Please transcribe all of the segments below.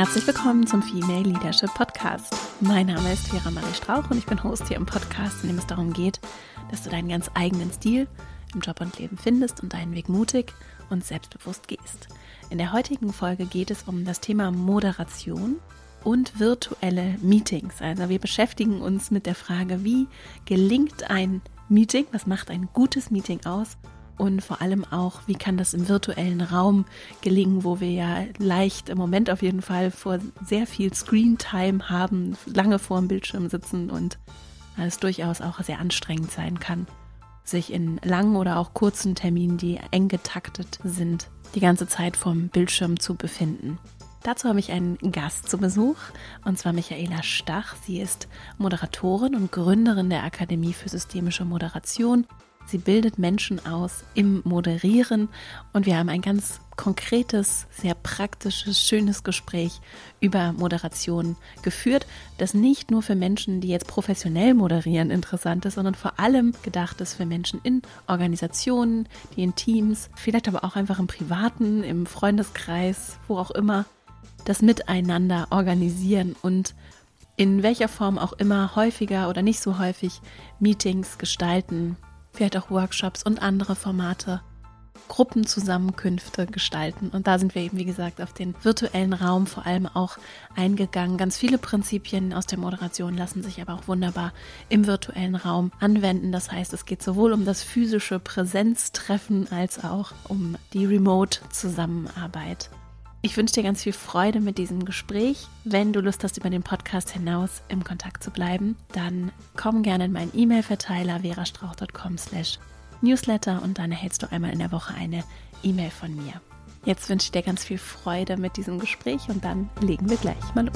Herzlich willkommen zum Female Leadership Podcast. Mein Name ist Vera Marie Strauch und ich bin Host hier im Podcast, in dem es darum geht, dass du deinen ganz eigenen Stil im Job und Leben findest und deinen Weg mutig und selbstbewusst gehst. In der heutigen Folge geht es um das Thema Moderation und virtuelle Meetings. Also wir beschäftigen uns mit der Frage, wie gelingt ein Meeting, was macht ein gutes Meeting aus? Und vor allem auch, wie kann das im virtuellen Raum gelingen, wo wir ja leicht im Moment auf jeden Fall vor sehr viel Screentime haben, lange vor dem Bildschirm sitzen und es durchaus auch sehr anstrengend sein kann, sich in langen oder auch kurzen Terminen, die eng getaktet sind, die ganze Zeit vorm Bildschirm zu befinden. Dazu habe ich einen Gast zu Besuch, und zwar Michaela Stach. Sie ist Moderatorin und Gründerin der Akademie für systemische Moderation. Sie bildet Menschen aus im Moderieren und wir haben ein ganz konkretes, sehr praktisches, schönes Gespräch über Moderation geführt, das nicht nur für Menschen, die jetzt professionell moderieren, interessant ist, sondern vor allem gedacht ist für Menschen in Organisationen, die in Teams, vielleicht aber auch einfach im Privaten, im Freundeskreis, wo auch immer, das Miteinander organisieren und in welcher Form auch immer häufiger oder nicht so häufig Meetings gestalten, vielleicht auch Workshops und andere Formate, Gruppenzusammenkünfte gestalten. Und da sind wir eben, wie gesagt, auf den virtuellen Raum vor allem auch eingegangen. Ganz viele Prinzipien aus der Moderation lassen sich aber auch wunderbar im virtuellen Raum anwenden. Das heißt, es geht sowohl um das physische Präsenztreffen als auch um die Remote-Zusammenarbeit. Ich wünsche dir ganz viel Freude mit diesem Gespräch. Wenn du Lust hast, über den Podcast hinaus im Kontakt zu bleiben, dann komm gerne in meinen E-Mail-Verteiler verastrauch.com/newsletter und dann erhältst du einmal in der Woche eine E-Mail von mir. Jetzt wünsche ich dir ganz viel Freude mit diesem Gespräch und dann legen wir gleich mal los.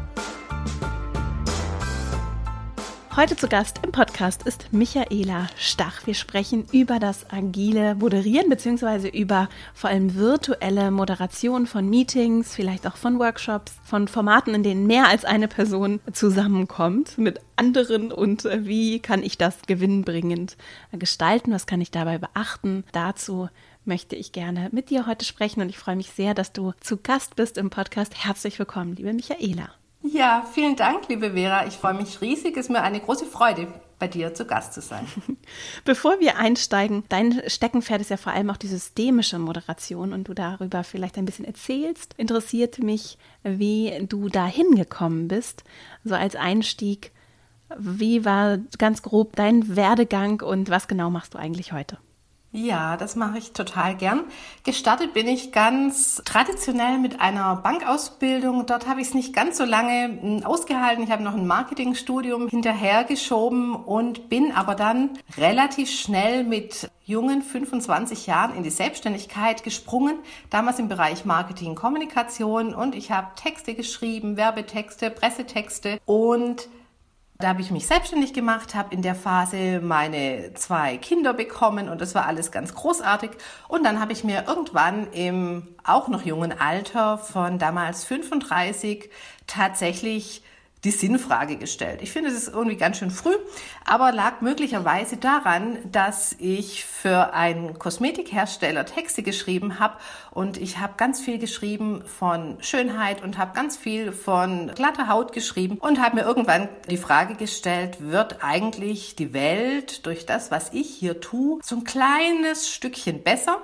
Heute zu Gast im Podcast ist Michaela Stach. Wir sprechen über das agile Moderieren bzw. über vor allem virtuelle Moderation von Meetings, vielleicht auch von Workshops, von Formaten, in denen mehr als eine Person zusammenkommt mit anderen und wie kann ich das gewinnbringend gestalten, was kann ich dabei beachten. Dazu möchte ich gerne mit dir heute sprechen und ich freue mich sehr, dass du zu Gast bist im Podcast. Herzlich willkommen, liebe Michaela. Ja, vielen Dank, liebe Vera. Ich freue mich riesig. Es ist mir eine große Freude, bei dir zu Gast zu sein. Bevor wir einsteigen, dein Steckenpferd ist ja vor allem auch die systemische Moderation und du darüber vielleicht ein bisschen erzählst. Interessiert mich, wie du da hingekommen bist, so als Einstieg. Wie war ganz grob dein Werdegang und was genau machst du eigentlich heute? Ja, das mache ich total gern. Gestartet bin ich ganz traditionell mit einer Bankausbildung. Dort habe ich es nicht ganz so lange ausgehalten. Ich habe noch ein Marketingstudium hinterhergeschoben und bin aber dann relativ schnell mit jungen 25 Jahren in die Selbstständigkeit gesprungen. Damals im Bereich Marketing, Kommunikation und ich habe Texte geschrieben, Werbetexte, Pressetexte und da habe ich mich selbstständig gemacht, habe in der Phase meine 2 Kinder bekommen und das war alles ganz großartig. Und dann habe ich mir irgendwann im auch noch jungen Alter von damals 35 tatsächlich die Sinnfrage gestellt. Ich finde, es ist irgendwie ganz schön früh, aber lag möglicherweise daran, dass ich für einen Kosmetikhersteller Texte geschrieben habe und ich habe ganz viel geschrieben von Schönheit und habe ganz viel von glatter Haut geschrieben und habe mir irgendwann die Frage gestellt, wird eigentlich die Welt durch das, was ich hier tue, so ein kleines Stückchen besser?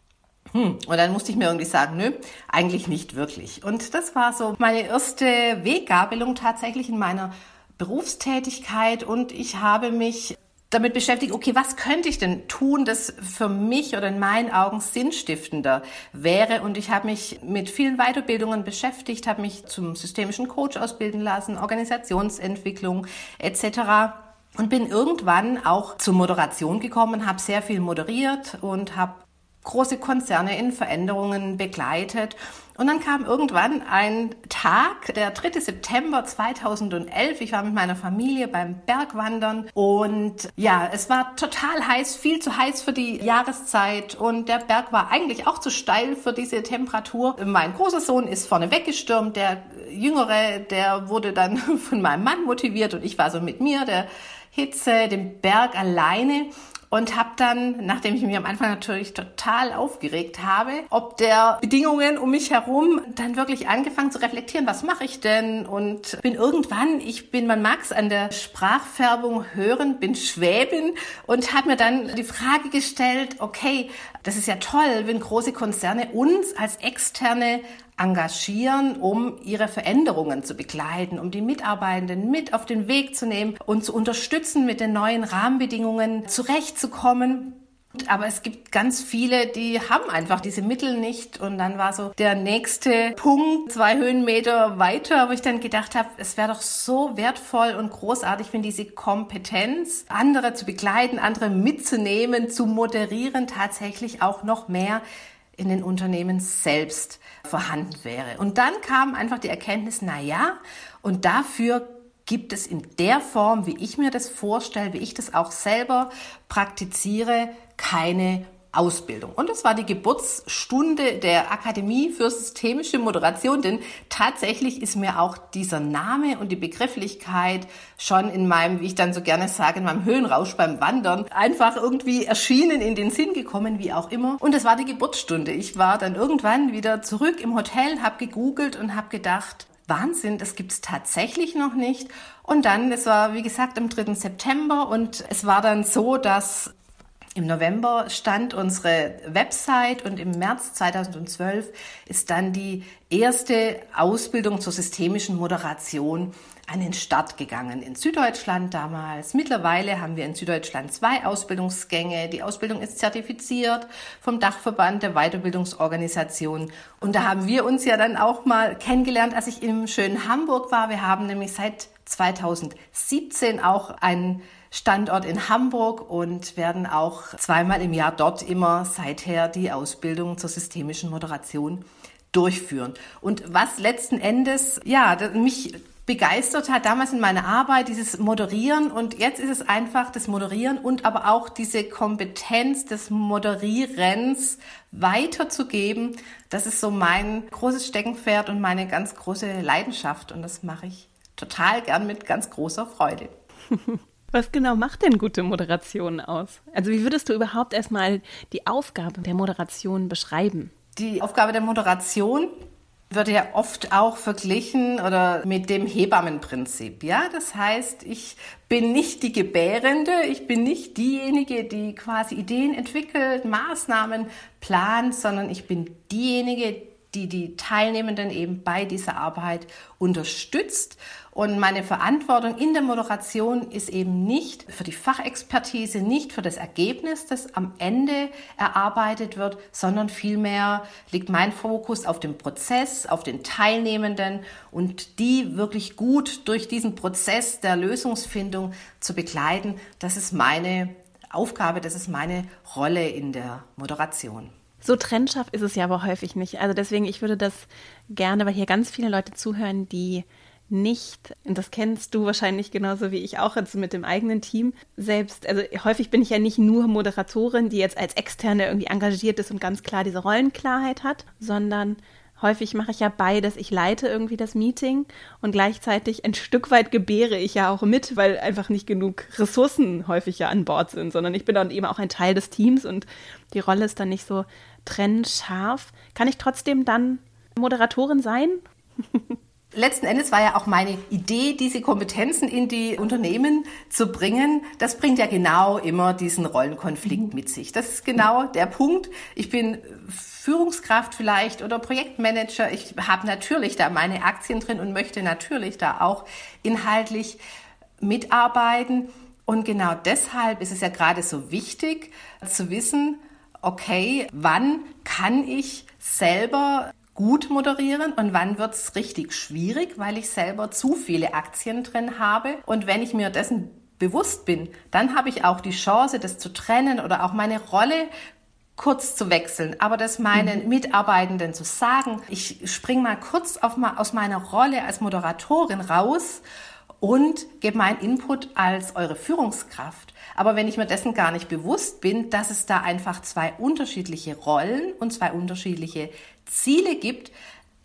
Und dann musste ich mir irgendwie sagen, nö, eigentlich nicht wirklich. Und das war so meine erste Weggabelung tatsächlich in meiner Berufstätigkeit. Und ich habe mich damit beschäftigt, okay, was könnte ich denn tun, das für mich oder in meinen Augen sinnstiftender wäre. Und ich habe mich mit vielen Weiterbildungen beschäftigt, habe mich zum systemischen Coach ausbilden lassen, Organisationsentwicklung etc. Und bin irgendwann auch zur Moderation gekommen, habe sehr viel moderiert und habe große Konzerne in Veränderungen begleitet. Und dann kam irgendwann ein Tag, der 3. September 2011. Ich war mit meiner Familie beim Bergwandern und ja, es war total heiß, viel zu heiß für die Jahreszeit und der Berg war eigentlich auch zu steil für diese Temperatur. Mein großer Sohn ist vorne weggestürmt, der Jüngere, der wurde dann von meinem Mann motiviert und ich war so mit mir, der Hitze, dem Berg alleine. und habe dann, nachdem ich mich am Anfang natürlich total aufgeregt habe, ob der Bedingungen um mich herum, dann wirklich angefangen zu reflektieren, was mache ich denn? Und bin irgendwann, man mag es an der Sprachfärbung hören, bin Schwäbin und habe mir dann die Frage gestellt, okay, das ist ja toll, wenn große Konzerne uns als Externe engagieren, um ihre Veränderungen zu begleiten, um die Mitarbeitenden mit auf den Weg zu nehmen und zu unterstützen, mit den neuen Rahmenbedingungen zurechtzukommen. Aber es gibt ganz viele, die haben einfach diese Mittel nicht. Und dann war so der nächste Punkt 2 Höhenmeter weiter, wo ich dann gedacht habe, es wäre doch so wertvoll und großartig, wenn diese Kompetenz, andere zu begleiten, andere mitzunehmen, zu moderieren, tatsächlich auch noch mehr in den Unternehmen selbst vorhanden wäre. Und dann kam einfach die Erkenntnis, und dafür gibt es in der Form, wie ich mir das vorstelle, wie ich das auch selber praktiziere, keine Ausbildung. Und das war die Geburtsstunde der Akademie für systemische Moderation, denn tatsächlich ist mir auch dieser Name und die Begrifflichkeit schon in meinem, wie ich dann so gerne sage, in meinem Höhenrausch beim Wandern einfach irgendwie erschienen, in den Sinn gekommen, wie auch immer. Und das war die Geburtsstunde. Ich war dann irgendwann wieder zurück im Hotel, habe gegoogelt und habe gedacht, Wahnsinn, das gibt's tatsächlich noch nicht. Und dann, es war wie gesagt am 3. September und es war dann so, dass im November stand unsere Website und im März 2012 ist dann die erste Ausbildung zur systemischen Moderation an den Start gegangen. In Süddeutschland damals. Mittlerweile haben wir in Süddeutschland 2 Ausbildungsgänge. Die Ausbildung ist zertifiziert vom Dachverband der Weiterbildungsorganisation. Und da haben wir uns ja dann auch mal kennengelernt, als ich im schönen Hamburg war. Wir haben nämlich seit 2017 auch einen Standort in Hamburg und werden auch 2-mal im Jahr dort immer seither die Ausbildung zur systemischen Moderation durchführen. Und was letzten Endes, mich begeistert hat damals in meiner Arbeit, dieses Moderieren, und jetzt ist es einfach das Moderieren und aber auch diese Kompetenz des Moderierens weiterzugeben. Das ist so mein großes Steckenpferd und meine ganz große Leidenschaft und das mache ich total gern mit ganz großer Freude. Was genau macht denn gute Moderation aus? Also wie würdest du überhaupt erstmal die Aufgabe der Moderation beschreiben? Die Aufgabe der Moderation wird ja oft auch verglichen oder mit dem Hebammenprinzip. Ja, das heißt, ich bin nicht die Gebärende, ich bin nicht diejenige, die quasi Ideen entwickelt, Maßnahmen plant, sondern ich bin diejenige, die die Teilnehmenden eben bei dieser Arbeit unterstützt. Und meine Verantwortung in der Moderation ist eben nicht für die Fachexpertise, nicht für das Ergebnis, das am Ende erarbeitet wird, sondern vielmehr liegt mein Fokus auf dem Prozess, auf den Teilnehmenden und die wirklich gut durch diesen Prozess der Lösungsfindung zu begleiten. Das ist meine Aufgabe, das ist meine Rolle in der Moderation. So trennscharf ist es ja aber häufig nicht. Also deswegen, ich würde das gerne, weil hier ganz viele Leute zuhören, die nicht, und das kennst du wahrscheinlich genauso wie ich auch jetzt mit dem eigenen Team selbst, also häufig bin ich ja nicht nur Moderatorin, die jetzt als Externe irgendwie engagiert ist und ganz klar diese Rollenklarheit hat, sondern häufig mache ich ja beides. Ich leite irgendwie das Meeting und gleichzeitig ein Stück weit gebäre ich ja auch mit, weil einfach nicht genug Ressourcen häufig ja an Bord sind, sondern ich bin dann eben auch ein Teil des Teams und die Rolle ist dann nicht so trennscharf. Kann ich trotzdem dann Moderatorin sein? Letzten Endes war ja auch meine Idee, diese Kompetenzen in die Unternehmen zu bringen. Das bringt ja genau immer diesen Rollenkonflikt mit sich. Das ist genau der Punkt. Ich bin Führungskraft vielleicht oder Projektmanager. Ich habe natürlich da meine Aktien drin und möchte natürlich da auch inhaltlich mitarbeiten. Und genau deshalb ist es ja gerade so wichtig zu wissen, okay, wann kann ich selber gut moderieren und wann wird es richtig schwierig, weil ich selber zu viele Aktien drin habe. Und wenn ich mir dessen bewusst bin, dann habe ich auch die Chance, das zu trennen oder auch meine Rolle kurz zu wechseln. Aber das meinen Mitarbeitenden zu sagen, ich springe mal kurz aus meiner Rolle als Moderatorin raus und gebe meinen Input als eure Führungskraft. Aber wenn ich mir dessen gar nicht bewusst bin, dass es da einfach 2 unterschiedliche Rollen und 2 unterschiedliche Ziele gibt,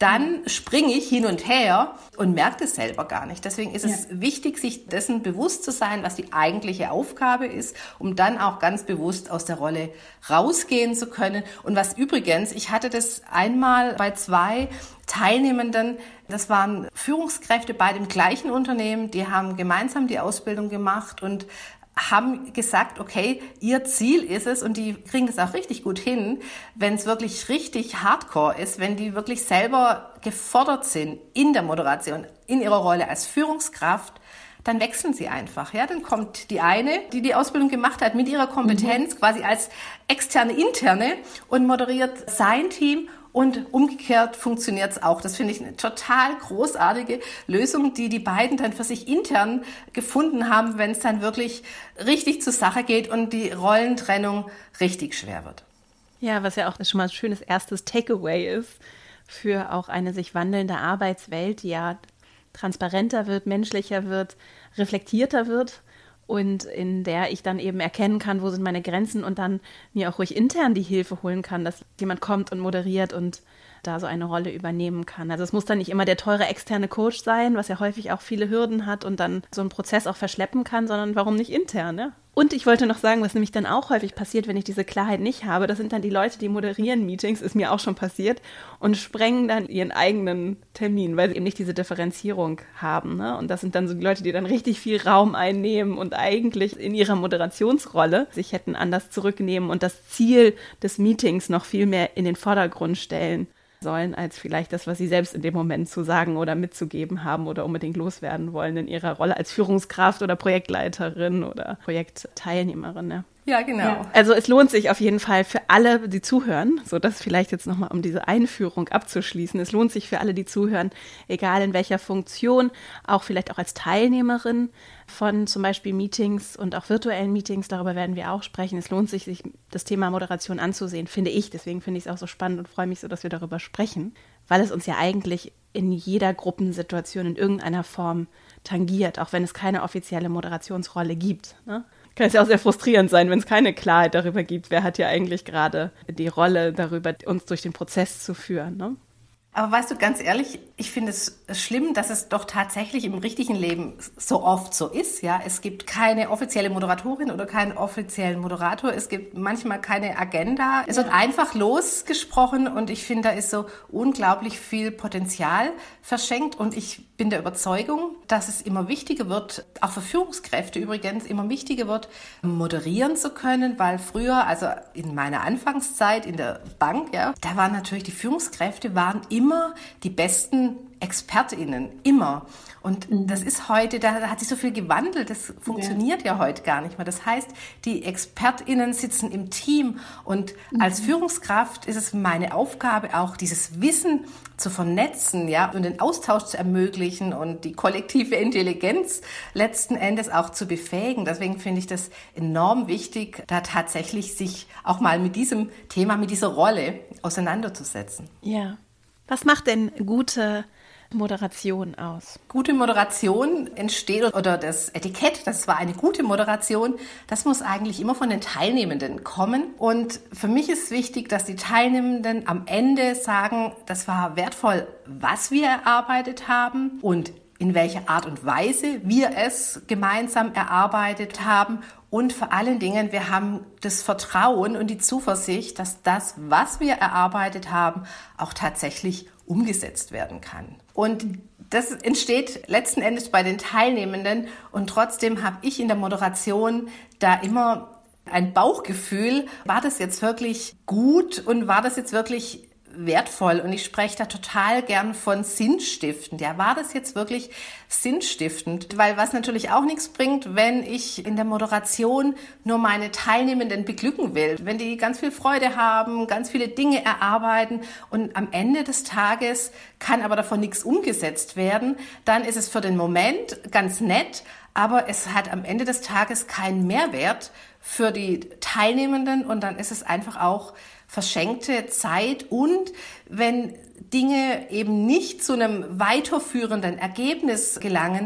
dann springe ich hin und her und merke es selber gar nicht. Deswegen ist es wichtig, sich dessen bewusst zu sein, was die eigentliche Aufgabe ist, um dann auch ganz bewusst aus der Rolle rausgehen zu können. Und was übrigens, ich hatte das einmal bei 2 Teilnehmenden, das waren Führungskräfte bei dem gleichen Unternehmen, die haben gemeinsam die Ausbildung gemacht und haben gesagt, okay, ihr Ziel ist es, und die kriegen das auch richtig gut hin, wenn es wirklich richtig hardcore ist, wenn die wirklich selber gefordert sind in der Moderation, in ihrer Rolle als Führungskraft, dann wechseln sie einfach. Ja, dann kommt die eine, die die Ausbildung gemacht hat, mit ihrer Kompetenz quasi als externe, interne und moderiert sein Team. Und umgekehrt funktioniert es auch. Das finde ich eine total großartige Lösung, die die beiden dann für sich intern gefunden haben, wenn es dann wirklich richtig zur Sache geht und die Rollentrennung richtig schwer wird. Ja, was ja auch schon mal ein schönes erstes Takeaway ist für auch eine sich wandelnde Arbeitswelt, die ja transparenter wird, menschlicher wird, reflektierter wird. Und in der ich dann eben erkennen kann, wo sind meine Grenzen und dann mir auch ruhig intern die Hilfe holen kann, dass jemand kommt und moderiert und da so eine Rolle übernehmen kann. Also es muss dann nicht immer der teure externe Coach sein, was ja häufig auch viele Hürden hat und dann so einen Prozess auch verschleppen kann, sondern warum nicht intern, ne? Und ich wollte noch sagen, was nämlich dann auch häufig passiert, wenn ich diese Klarheit nicht habe, das sind dann die Leute, die moderieren Meetings, ist mir auch schon passiert, und sprengen dann ihren eigenen Termin, weil sie eben nicht diese Differenzierung haben, ne? Und das sind dann so die Leute, die dann richtig viel Raum einnehmen und eigentlich in ihrer Moderationsrolle sich hätten anders zurücknehmen und das Ziel des Meetings noch viel mehr in den Vordergrund stellen sollen, als vielleicht das, was sie selbst in dem Moment zu sagen oder mitzugeben haben oder unbedingt loswerden wollen in ihrer Rolle als Führungskraft oder Projektleiterin oder Projektteilnehmerin. Ne? Ja, genau. Ja. Also es lohnt sich auf jeden Fall für alle, die zuhören, so das vielleicht jetzt nochmal, um diese Einführung abzuschließen, es lohnt sich für alle, die zuhören, egal in welcher Funktion, auch vielleicht auch als Teilnehmerin von zum Beispiel Meetings und auch virtuellen Meetings, darüber werden wir auch sprechen. Es lohnt sich das Thema Moderation anzusehen, finde ich. Deswegen finde ich es auch so spannend und freue mich so, dass wir darüber sprechen, weil es uns ja eigentlich in jeder Gruppensituation in irgendeiner Form tangiert, auch wenn es keine offizielle Moderationsrolle gibt, ne? Kann es ja auch sehr frustrierend sein, wenn es keine Klarheit darüber gibt, wer hat ja eigentlich gerade die Rolle darüber, uns durch den Prozess zu führen, ne? Aber weißt du, ganz ehrlich, ich finde es schlimm, dass es doch tatsächlich im richtigen Leben so oft so ist. Ja, es gibt keine offizielle Moderatorin oder keinen offiziellen Moderator. Es gibt manchmal keine Agenda. Es wird einfach losgesprochen und ich finde, da ist so unglaublich viel Potenzial verschenkt. Und ich bin der Überzeugung, dass es immer wichtiger wird, auch für Führungskräfte übrigens, immer wichtiger wird, moderieren zu können, weil früher, also in meiner Anfangszeit in der Bank, ja, da waren natürlich die Führungskräfte immer die besten ExpertInnen, immer. Und das ist heute, da hat sich so viel gewandelt, das funktioniert ja heute gar nicht mehr. Das heißt, die ExpertInnen sitzen im Team und als Führungskraft ist es meine Aufgabe, auch dieses Wissen zu vernetzen, ja, und den Austausch zu ermöglichen und die kollektive Intelligenz letzten Endes auch zu befähigen. Deswegen finde ich das enorm wichtig, da tatsächlich sich auch mal mit diesem Thema, mit dieser Rolle auseinanderzusetzen. Ja. Was macht denn gute Moderation aus? Gute Moderation entsteht, oder das Etikett, das war eine gute Moderation, das muss eigentlich immer von den Teilnehmenden kommen. Und für mich ist wichtig, dass die Teilnehmenden am Ende sagen, das war wertvoll, was wir erarbeitet haben und in welcher Art und Weise wir es gemeinsam erarbeitet haben. Und vor allen Dingen, wir haben das Vertrauen und die Zuversicht, dass das, was wir erarbeitet haben, auch tatsächlich umgesetzt werden kann. Und das entsteht letzten Endes bei den Teilnehmenden. Und trotzdem habe ich in der Moderation da immer ein Bauchgefühl, war das jetzt wirklich gut und war das jetzt wirklich wertvoll? Und ich spreche da total gern von sinnstiftend. Ja, war das jetzt wirklich sinnstiftend? Weil was natürlich auch nichts bringt, wenn ich in der Moderation nur meine Teilnehmenden beglücken will. Wenn die ganz viel Freude haben, ganz viele Dinge erarbeiten und am Ende des Tages kann aber davon nichts umgesetzt werden, dann ist es für den Moment ganz nett, aber es hat am Ende des Tages keinen Mehrwert für die Teilnehmenden und dann ist es einfach auch verschenkte Zeit. Und wenn Dinge eben nicht zu einem weiterführenden Ergebnis gelangen,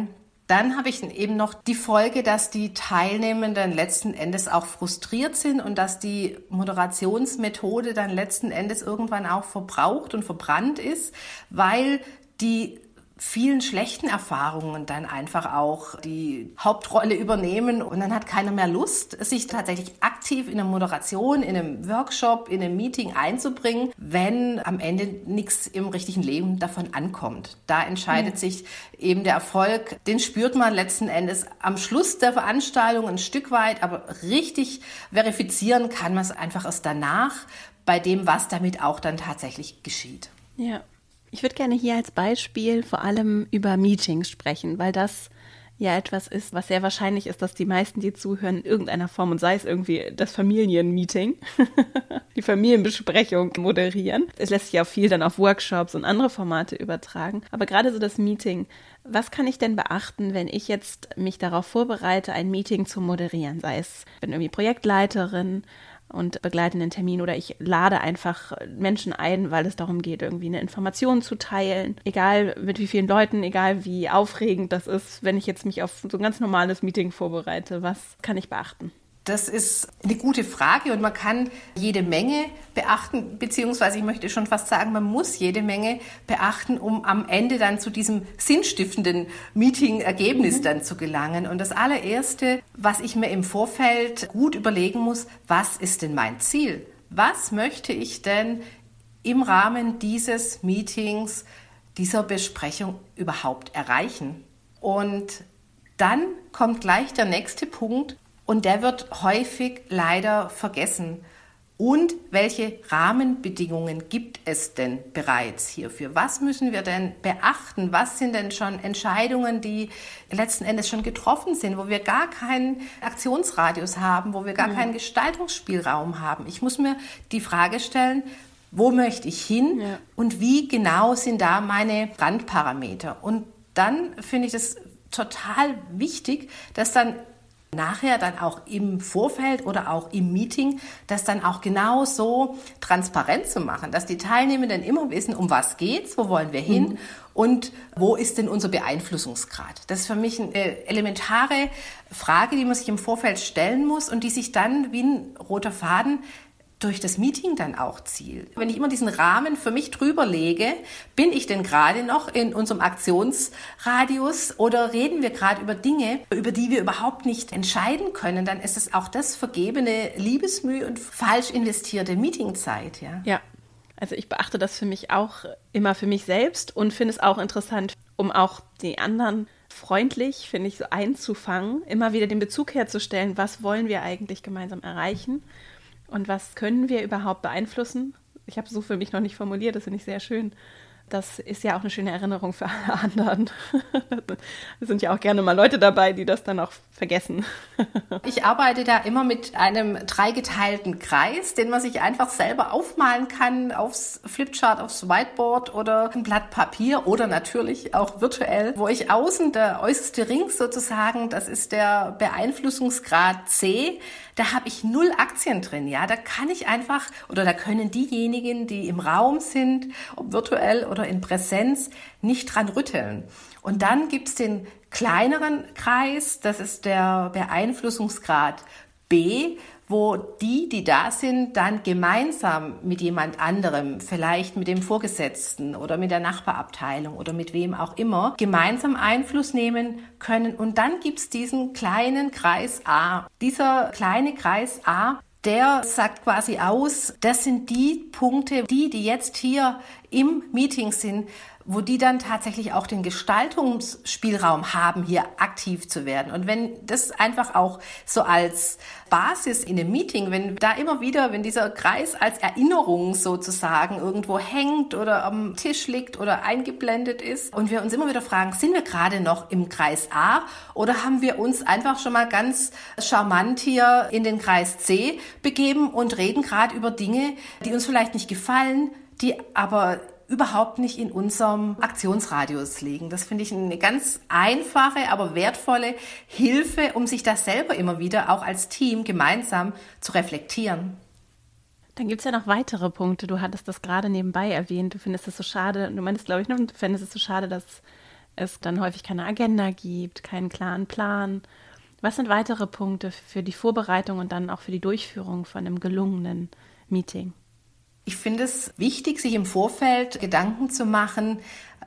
Dann habe ich eben noch die Folge, dass die Teilnehmenden letzten Endes auch frustriert sind und dass die Moderationsmethode dann letzten Endes irgendwann auch verbraucht und verbrannt ist, weil die vielen schlechten Erfahrungen dann einfach auch die Hauptrolle übernehmen und dann hat keiner mehr Lust, sich tatsächlich aktiv in einer Moderation, in einem Workshop, in einem Meeting einzubringen, wenn am Ende nichts im richtigen Leben davon ankommt. Da entscheidet sich eben der Erfolg, den spürt man letzten Endes am Schluss der Veranstaltung ein Stück weit, aber richtig verifizieren kann man es einfach erst danach bei dem, was damit auch dann tatsächlich geschieht. Ja. Ich würde gerne hier als Beispiel vor allem über Meetings sprechen, weil das ja etwas ist, was sehr wahrscheinlich ist, dass die meisten, die zuhören, in irgendeiner Form, und sei es irgendwie das Familienmeeting, die Familienbesprechung moderieren. Es lässt sich auch viel dann auf Workshops und andere Formate übertragen. Aber gerade so das Meeting, was kann ich denn beachten, wenn ich jetzt mich darauf vorbereite, ein Meeting zu moderieren? Sei es, ich bin irgendwie Projektleiterin und begleite einen Termin oder ich lade einfach Menschen ein, weil es darum geht, irgendwie eine Information zu teilen. Egal mit wie vielen Leuten, egal wie aufregend das ist, wenn ich jetzt mich auf so ein ganz normales Meeting vorbereite, was kann ich beachten? Das ist eine gute Frage und man kann jede Menge beachten, beziehungsweise ich möchte schon fast sagen, man muss jede Menge beachten, um am Ende dann zu diesem sinnstiftenden Meeting-Ergebnis dann zu gelangen. Und das allererste, was ich mir im Vorfeld gut überlegen muss, was ist denn mein Ziel? Was möchte ich denn im Rahmen dieses Meetings, dieser Besprechung überhaupt erreichen? Und dann kommt gleich der nächste Punkt, und der wird häufig leider vergessen. Und welche Rahmenbedingungen gibt es denn bereits hierfür? Was müssen wir denn beachten? Was sind denn schon Entscheidungen, die letzten Endes schon getroffen sind, wo wir gar keinen Aktionsradius haben, wo wir gar keinen Gestaltungsspielraum haben? Ich muss mir die Frage stellen, wo möchte ich hin und wie genau sind da meine Randparameter? Und dann finde ich es total wichtig, dass dann nachher dann auch im Vorfeld oder auch im Meeting, das dann auch genau so transparent zu machen, dass die Teilnehmenden immer wissen, um was geht's, wo wollen wir hin und wo ist denn unser Beeinflussungsgrad. Das ist für mich eine elementare Frage, die man sich im Vorfeld stellen muss und die sich dann wie ein roter Faden durch das Meeting dann auch zielt. Wenn ich immer diesen Rahmen für mich drüber lege, bin ich denn gerade noch in unserem Aktionsradius oder reden wir gerade über Dinge, über die wir überhaupt nicht entscheiden können, dann ist es auch das vergebene Liebesmüh und falsch investierte Meetingzeit. Ja, also ich beachte das für mich auch immer für mich selbst und finde es auch interessant, um auch die anderen freundlich, finde ich, so einzufangen, immer wieder den Bezug herzustellen, was wollen wir eigentlich gemeinsam erreichen. Und was können wir überhaupt beeinflussen? Ich habe es so für mich noch nicht formuliert, das finde ich sehr schön. Das ist ja auch eine schöne Erinnerung für alle anderen. Es sind ja auch gerne mal Leute dabei, die das dann auch vergessen. Ich arbeite da immer mit einem dreigeteilten Kreis, den man sich einfach selber aufmalen kann aufs Flipchart, aufs Whiteboard oder ein Blatt Papier oder natürlich auch virtuell, wo ich außen der äußerste Ring sozusagen, das ist der Beeinflussungsgrad C, da habe ich 0 Aktien drin, ja, da kann ich einfach oder da können diejenigen, die im Raum sind, ob virtuell oder in Präsenz, nicht dran rütteln. Und dann gibt's den kleineren Kreis, das ist der Beeinflussungsgrad B, wo die da sind, dann gemeinsam mit jemand anderem, vielleicht mit dem Vorgesetzten oder mit der Nachbarabteilung oder mit wem auch immer, gemeinsam Einfluss nehmen können. Und dann gibt's diesen kleinen Kreis A. Dieser kleine Kreis A, der sagt quasi aus, das sind die Punkte, die jetzt hier im Meeting sind, wo die dann tatsächlich auch den Gestaltungsspielraum haben, hier aktiv zu werden. Und wenn das einfach auch so als Basis in einem Meeting, wenn da immer wieder, wenn dieser Kreis als Erinnerung sozusagen irgendwo hängt oder am Tisch liegt oder eingeblendet ist und wir uns immer wieder fragen, sind wir gerade noch im Kreis A oder haben wir uns einfach schon mal ganz charmant hier in den Kreis C begeben und reden gerade über Dinge, die uns vielleicht nicht gefallen, die aber überhaupt nicht in unserem Aktionsradius liegen. Das finde ich eine ganz einfache, aber wertvolle Hilfe, um sich das selber immer wieder auch als Team gemeinsam zu reflektieren. Dann gibt es ja noch weitere Punkte. Du hattest das gerade nebenbei erwähnt. Du findest es so schade, du meinst, glaube ich, du findest es so schade, dass es dann häufig keine Agenda gibt, keinen klaren Plan. Was sind weitere Punkte für die Vorbereitung und dann auch für die Durchführung von einem gelungenen Meeting? Ich finde es wichtig, sich im Vorfeld Gedanken zu machen,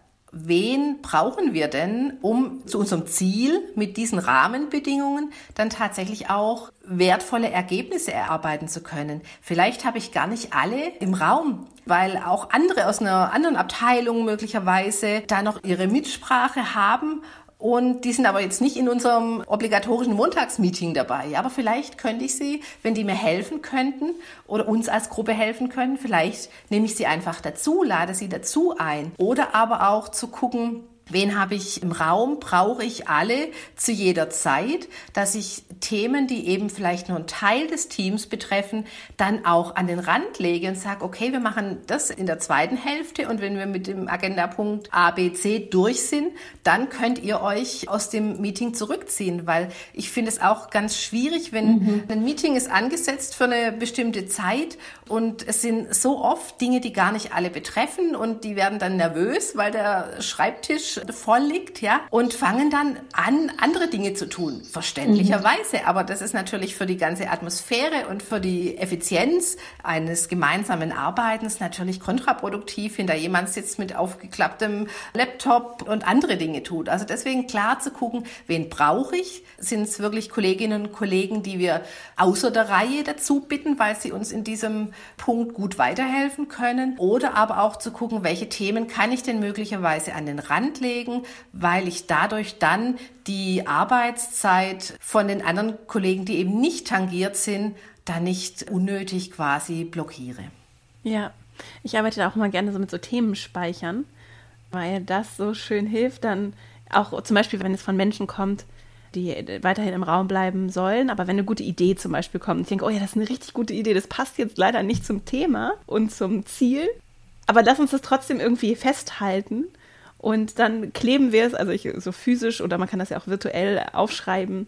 wen brauchen wir denn, um zu unserem Ziel mit diesen Rahmenbedingungen dann tatsächlich auch wertvolle Ergebnisse erarbeiten zu können. Vielleicht habe ich gar nicht alle im Raum, weil auch andere aus einer anderen Abteilung möglicherweise da noch ihre Mitsprache haben. Und die sind aber jetzt nicht in unserem obligatorischen Montagsmeeting dabei. Aber vielleicht könnte ich sie, wenn die mir helfen könnten oder uns als Gruppe helfen können, vielleicht nehme ich sie einfach dazu, lade sie dazu ein. Oder aber auch zu gucken, wen habe ich im Raum? Brauche ich alle zu jeder Zeit, dass ich Themen, die eben vielleicht nur einen Teil des Teams betreffen, dann auch an den Rand lege und sage, okay, wir machen das in der zweiten Hälfte und wenn wir mit dem Agendapunkt A, B, C durch sind, dann könnt ihr euch aus dem Meeting zurückziehen, weil ich finde es auch ganz schwierig, wenn ein Meeting ist angesetzt für eine bestimmte Zeit und es sind so oft Dinge, die gar nicht alle betreffen und die werden dann nervös, weil der Schreibtisch voll liegt, ja, und fangen dann an, andere Dinge zu tun, verständlicherweise. Aber das ist natürlich für die ganze Atmosphäre und für die Effizienz eines gemeinsamen Arbeitens natürlich kontraproduktiv, wenn da jemand sitzt mit aufgeklapptem Laptop und andere Dinge tut. Also deswegen klar zu gucken, wen brauche ich? Sind es wirklich Kolleginnen und Kollegen, die wir außer der Reihe dazu bitten, weil sie uns in diesem Punkt gut weiterhelfen können? Oder aber auch zu gucken, welche Themen kann ich denn möglicherweise an den Rand legen, weil ich dadurch dann die Arbeitszeit von den anderen Kollegen, die eben nicht tangiert sind, da nicht unnötig quasi blockiere. Ja, ich arbeite auch mal gerne so mit so Themenspeichern, weil das so schön hilft, dann auch zum Beispiel, wenn es von Menschen kommt, die weiterhin im Raum bleiben sollen, aber wenn eine gute Idee zum Beispiel kommt, ich denke, oh ja, das ist eine richtig gute Idee, das passt jetzt leider nicht zum Thema und zum Ziel, aber lass uns das trotzdem irgendwie festhalten. Und dann kleben wir es, also so physisch oder man kann das ja auch virtuell aufschreiben.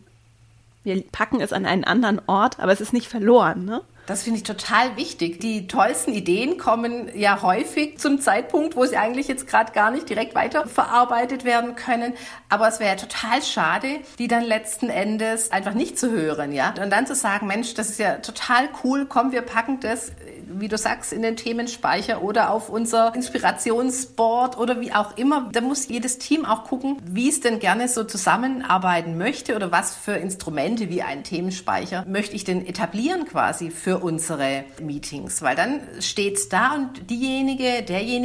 Wir packen es an einen anderen Ort, aber es ist nicht verloren, ne? Das finde ich total wichtig. Die tollsten Ideen kommen ja häufig zum Zeitpunkt, wo sie eigentlich jetzt gerade gar nicht direkt weiterverarbeitet werden können. Aber es wäre total schade, die dann letzten Endes einfach nicht zu hören, ja. Und dann zu sagen, Mensch, das ist ja total cool, komm, wir packen das, wie du sagst, in den Themenspeicher oder auf unser Inspirationsboard oder wie auch immer. Da muss jedes Team auch gucken, wie es denn gerne so zusammenarbeiten möchte oder was für Instrumente wie ein Themenspeicher möchte ich denn etablieren quasi für unsere Meetings. Weil dann steht's da und derjenige,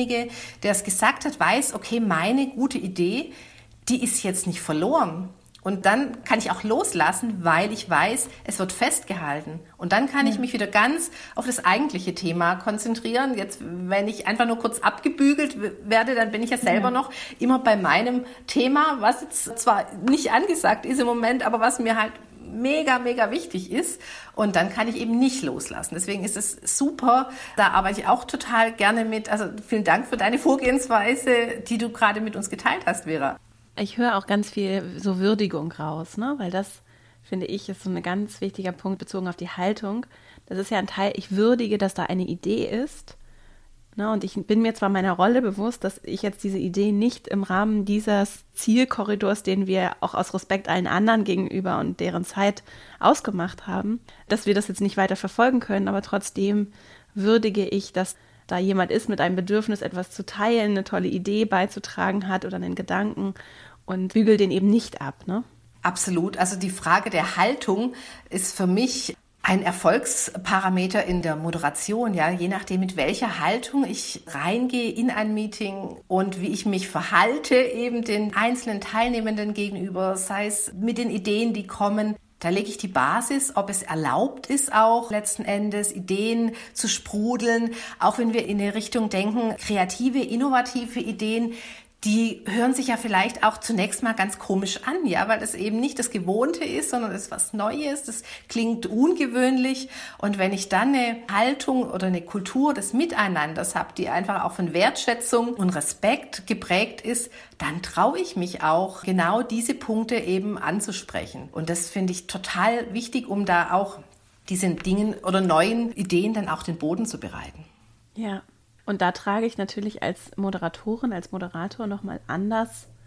der es gesagt hat, weiß, okay, meine gute Idee, die ist jetzt nicht verloren. Und dann kann ich auch loslassen, weil ich weiß, es wird festgehalten. Und dann kann ich mich wieder ganz auf das eigentliche Thema konzentrieren. Jetzt, wenn ich einfach nur kurz abgebügelt werde, dann bin ich ja selber noch immer bei meinem Thema, was jetzt zwar nicht angesagt ist im Moment, aber was mir halt mega, mega wichtig ist. Und dann kann ich eben nicht loslassen. Deswegen ist es super. Da arbeite ich auch total gerne mit. Also vielen Dank für deine Vorgehensweise, die du gerade mit uns geteilt hast, Vera. Ich höre auch ganz viel so Würdigung raus, ne? Weil das, finde ich, ist so ein ganz wichtiger Punkt bezogen auf die Haltung. Das ist ja ein Teil, ich würdige, dass da eine Idee ist. Ne? Und ich bin mir zwar meiner Rolle bewusst, dass ich jetzt diese Idee nicht im Rahmen dieses Zielkorridors, den wir auch aus Respekt allen anderen gegenüber und deren Zeit ausgemacht haben, dass wir das jetzt nicht weiter verfolgen können, aber trotzdem würdige ich, dass da jemand ist mit einem Bedürfnis, etwas zu teilen, eine tolle Idee beizutragen hat oder einen Gedanken und bügel den eben nicht ab, ne? Absolut. Also die Frage der Haltung ist für mich ein Erfolgsparameter in der Moderation, ja, je nachdem, mit welcher Haltung ich reingehe in ein Meeting und wie ich mich verhalte eben den einzelnen Teilnehmenden gegenüber, sei es mit den Ideen, die kommen. Da lege ich die Basis, ob es erlaubt ist auch letzten Endes Ideen zu sprudeln, auch wenn wir in eine Richtung denken, kreative, innovative Ideen, die hören sich ja vielleicht auch zunächst mal ganz komisch an, ja, weil das eben nicht das Gewohnte ist, sondern es ist was Neues, das klingt ungewöhnlich. Und wenn ich dann eine Haltung oder eine Kultur des Miteinanders habe, die einfach auch von Wertschätzung und Respekt geprägt ist, dann traue ich mich auch, genau diese Punkte eben anzusprechen. Und das finde ich total wichtig, um da auch diesen Dingen oder neuen Ideen dann auch den Boden zu bereiten. Ja. Und da trage ich natürlich als Moderatorin, als Moderator nochmal anders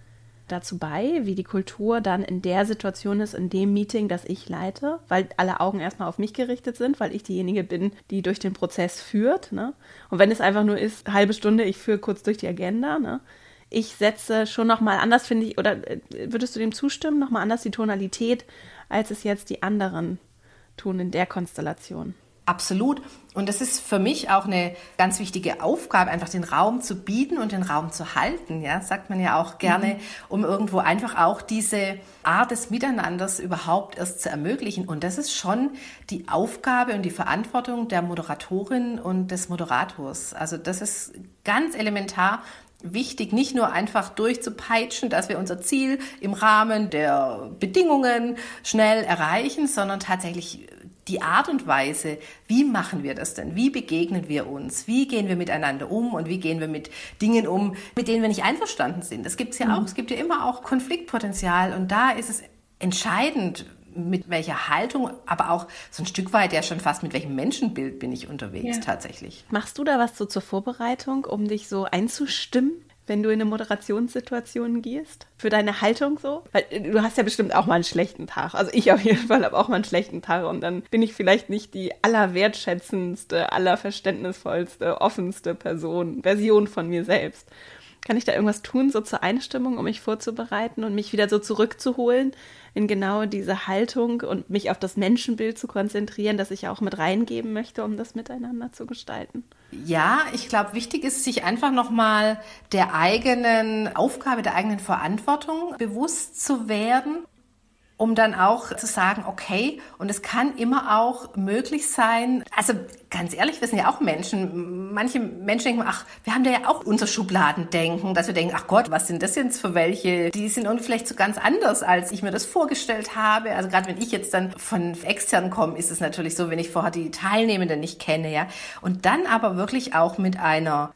dazu bei, wie die Kultur dann in der Situation ist, in dem Meeting, das ich leite, weil alle Augen erstmal auf mich gerichtet sind, weil ich diejenige bin, die durch den Prozess führt. Ne? Und wenn es einfach nur ist, eine halbe Stunde, ich führe kurz durch die Agenda, ne? Ich setze schon nochmal anders, finde ich, oder würdest du dem zustimmen, nochmal anders die Tonalität, als es jetzt die anderen tun in der Konstellation? Absolut. Und das ist für mich auch eine ganz wichtige Aufgabe, einfach den Raum zu bieten und den Raum zu halten. Ja, sagt man ja auch gerne, um irgendwo einfach auch diese Art des Miteinanders überhaupt erst zu ermöglichen. Und das ist schon die Aufgabe und die Verantwortung der Moderatorin und des Moderators. Also das ist ganz elementar wichtig, nicht nur einfach durchzupeitschen, dass wir unser Ziel im Rahmen der Bedingungen schnell erreichen, sondern tatsächlich die Art und Weise, wie machen wir das denn? Wie begegnen wir uns? Wie gehen wir miteinander um und wie gehen wir mit Dingen um, mit denen wir nicht einverstanden sind? Das gibt es ja auch. Es gibt ja immer auch Konfliktpotenzial und da ist es entscheidend, mit welcher Haltung, aber auch so ein Stück weit ja schon fast mit welchem Menschenbild bin ich unterwegs tatsächlich. Machst du da was so zur Vorbereitung, um dich so einzustimmen, wenn du in eine Moderationssituation gehst? Für deine Haltung so? Weil du hast ja bestimmt auch mal einen schlechten Tag. Also ich auf jeden Fall habe auch mal einen schlechten Tag und dann bin ich vielleicht nicht die allerwertschätzendste, allerverständnisvollste, offenste Version von mir selbst. Kann ich da irgendwas tun, so zur Einstimmung, um mich vorzubereiten und mich wieder so zurückzuholen in genau diese Haltung und mich auf das Menschenbild zu konzentrieren, das ich auch mit reingeben möchte, um das miteinander zu gestalten? Ja, ich glaube, wichtig ist, sich einfach nochmal der eigenen Aufgabe, der eigenen Verantwortung bewusst zu werden, um dann auch zu sagen, okay, und es kann immer auch möglich sein, also ganz ehrlich, wir sind ja auch Menschen. Manche Menschen denken, ach, wir haben da ja auch unser Schubladendenken, dass wir denken, ach Gott, was sind das jetzt für welche? Die sind irgendwie vielleicht so ganz anders, als ich mir das vorgestellt habe. Also gerade wenn ich jetzt dann von extern komme, ist es natürlich so, wenn ich vorher die Teilnehmenden nicht kenne, ja. Und dann aber wirklich auch mit einer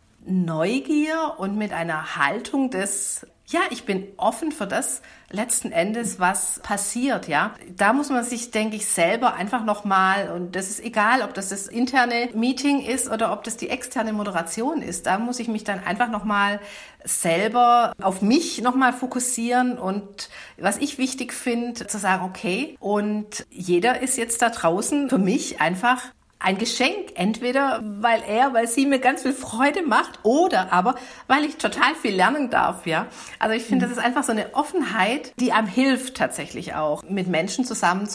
Neugier und mit einer Haltung des, ja, ich bin offen für das letzten Endes, was passiert, ja. Da muss man sich, denke ich, selber einfach nochmal, und das ist egal, ob das interne Meeting ist oder ob das die externe Moderation ist, da muss ich mich dann einfach nochmal selber auf mich nochmal fokussieren und was ich wichtig finde, zu sagen, okay, und jeder ist jetzt da draußen für mich einfach ein Geschenk, entweder weil sie mir ganz viel Freude macht oder aber weil ich total viel lernen darf, ja. Also ich finde, das ist einfach so eine Offenheit, die einem hilft tatsächlich auch, mit Menschen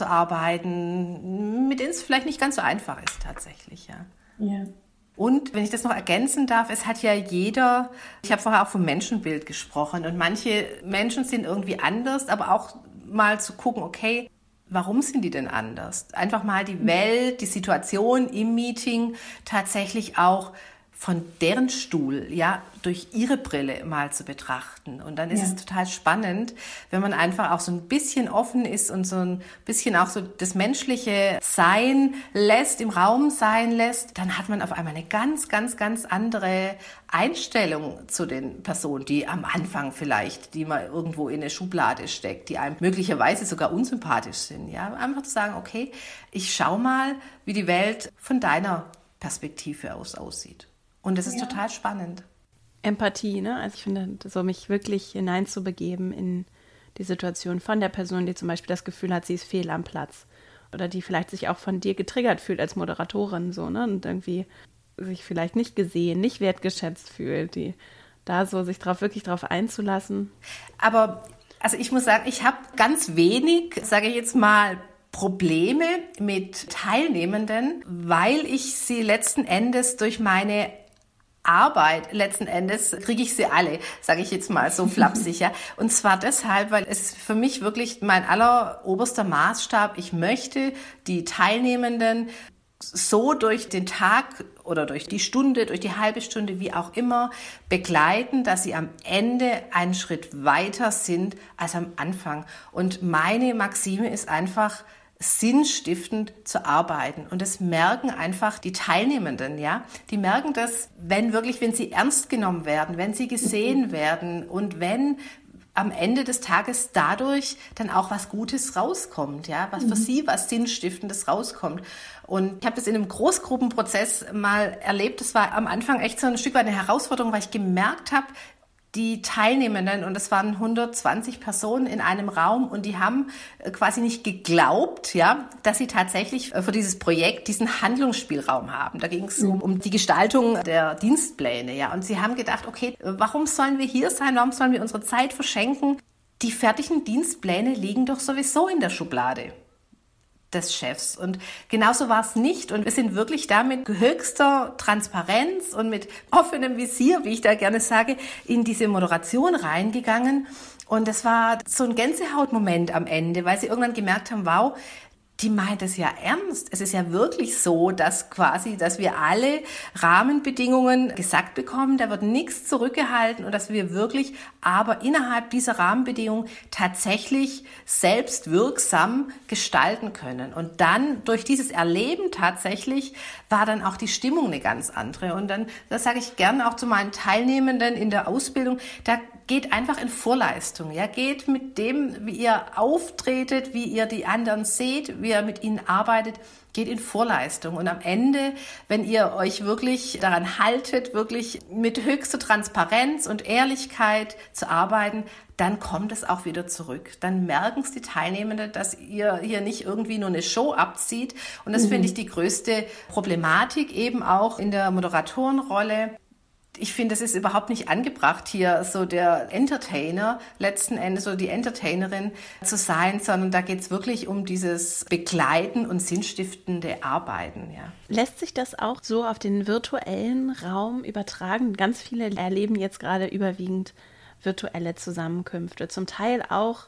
zusammenzuarbeiten, mit denen es vielleicht nicht ganz so einfach ist tatsächlich, ja. Ja. Und wenn ich das noch ergänzen darf, es hat ja jeder, ich habe vorher auch vom Menschenbild gesprochen und manche Menschen sind irgendwie anders, aber auch mal zu gucken, okay, warum sind die denn anders? Einfach mal die Welt, die Situation im Meeting tatsächlich auch von deren Stuhl, ja, durch ihre Brille mal zu betrachten. Und dann ist es total spannend, wenn man einfach auch so ein bisschen offen ist und so ein bisschen auch so das menschliche sein lässt, im Raum sein lässt, dann hat man auf einmal eine ganz, ganz, ganz andere Einstellung zu den Personen, die am Anfang vielleicht, die man irgendwo in eine Schublade steckt, die einem möglicherweise sogar unsympathisch sind. Ja, einfach zu sagen, okay, ich schau mal, wie die Welt von deiner Perspektive aus aussieht. Und das ist total spannend. Empathie, ne? Also ich finde, so mich wirklich hineinzubegeben in die Situation von der Person, die zum Beispiel das Gefühl hat, sie ist fehl am Platz. Oder die vielleicht sich auch von dir getriggert fühlt als Moderatorin, so, ne? Und irgendwie sich vielleicht nicht gesehen, nicht wertgeschätzt fühlt, die da so sich wirklich drauf einzulassen. Aber, also ich muss sagen, ich habe ganz wenig, sage ich jetzt mal, Probleme mit Teilnehmenden, weil ich sie letzten Endes durch meine Arbeit, letzten Endes kriege ich sie alle, sage ich jetzt mal so flapsig, ja. Und zwar deshalb, weil es für mich wirklich mein alleroberster Maßstab, ich möchte die Teilnehmenden so durch den Tag oder durch die Stunde, durch die halbe Stunde, wie auch immer, begleiten, dass sie am Ende einen Schritt weiter sind als am Anfang. Und meine Maxime ist einfach, sinnstiftend zu arbeiten. Und das merken einfach die Teilnehmenden, ja. Die merken das, wenn sie ernst genommen werden, wenn sie gesehen werden und wenn am Ende des Tages dadurch dann auch was Gutes rauskommt, ja, was für sie was Sinnstiftendes rauskommt. Und ich habe das in einem Großgruppenprozess mal erlebt. Das war am Anfang echt so ein Stück weit eine Herausforderung, weil ich gemerkt habe, die Teilnehmenden, und es waren 120 Personen in einem Raum, und die haben quasi nicht geglaubt, ja, dass sie tatsächlich für dieses Projekt diesen Handlungsspielraum haben. Da ging es um die Gestaltung der Dienstpläne, ja, und sie haben gedacht, okay, warum sollen wir hier sein, warum sollen wir unsere Zeit verschenken? Die fertigen Dienstpläne liegen doch sowieso in der Schublade des Chefs. Und genauso war es nicht. Und wir sind wirklich da mit höchster Transparenz und mit offenem Visier, wie ich da gerne sage, in diese Moderation reingegangen. Und das war so ein Gänsehautmoment am Ende, weil sie irgendwann gemerkt haben, wow, die meint es ja ernst. Es ist ja wirklich so, dass wir alle Rahmenbedingungen gesagt bekommen, da wird nichts zurückgehalten, und dass wir wirklich aber innerhalb dieser Rahmenbedingungen tatsächlich selbst wirksam gestalten können. Und dann durch dieses Erleben tatsächlich war dann auch die Stimmung eine ganz andere. Und dann, das sage ich gerne auch zu meinen Teilnehmenden in der Ausbildung, da geht einfach in Vorleistung, ja, geht mit dem, wie ihr auftretet, wie ihr die anderen seht, wie ihr mit ihnen arbeitet, geht in Vorleistung. Und am Ende, wenn ihr euch wirklich daran haltet, wirklich mit höchster Transparenz und Ehrlichkeit zu arbeiten, dann kommt es auch wieder zurück. Dann merken es die Teilnehmenden, dass ihr hier nicht irgendwie nur eine Show abzieht. Und das finde ich die größte Problematik eben auch in der Moderatorenrolle. Ich finde, es ist überhaupt nicht angebracht, hier so der Entertainer, letzten Endes so die Entertainerin zu sein, sondern da geht es wirklich um dieses Begleiten und sinnstiftende Arbeiten. Ja. Lässt sich das auch so auf den virtuellen Raum übertragen? Ganz viele erleben jetzt gerade überwiegend virtuelle Zusammenkünfte, zum Teil auch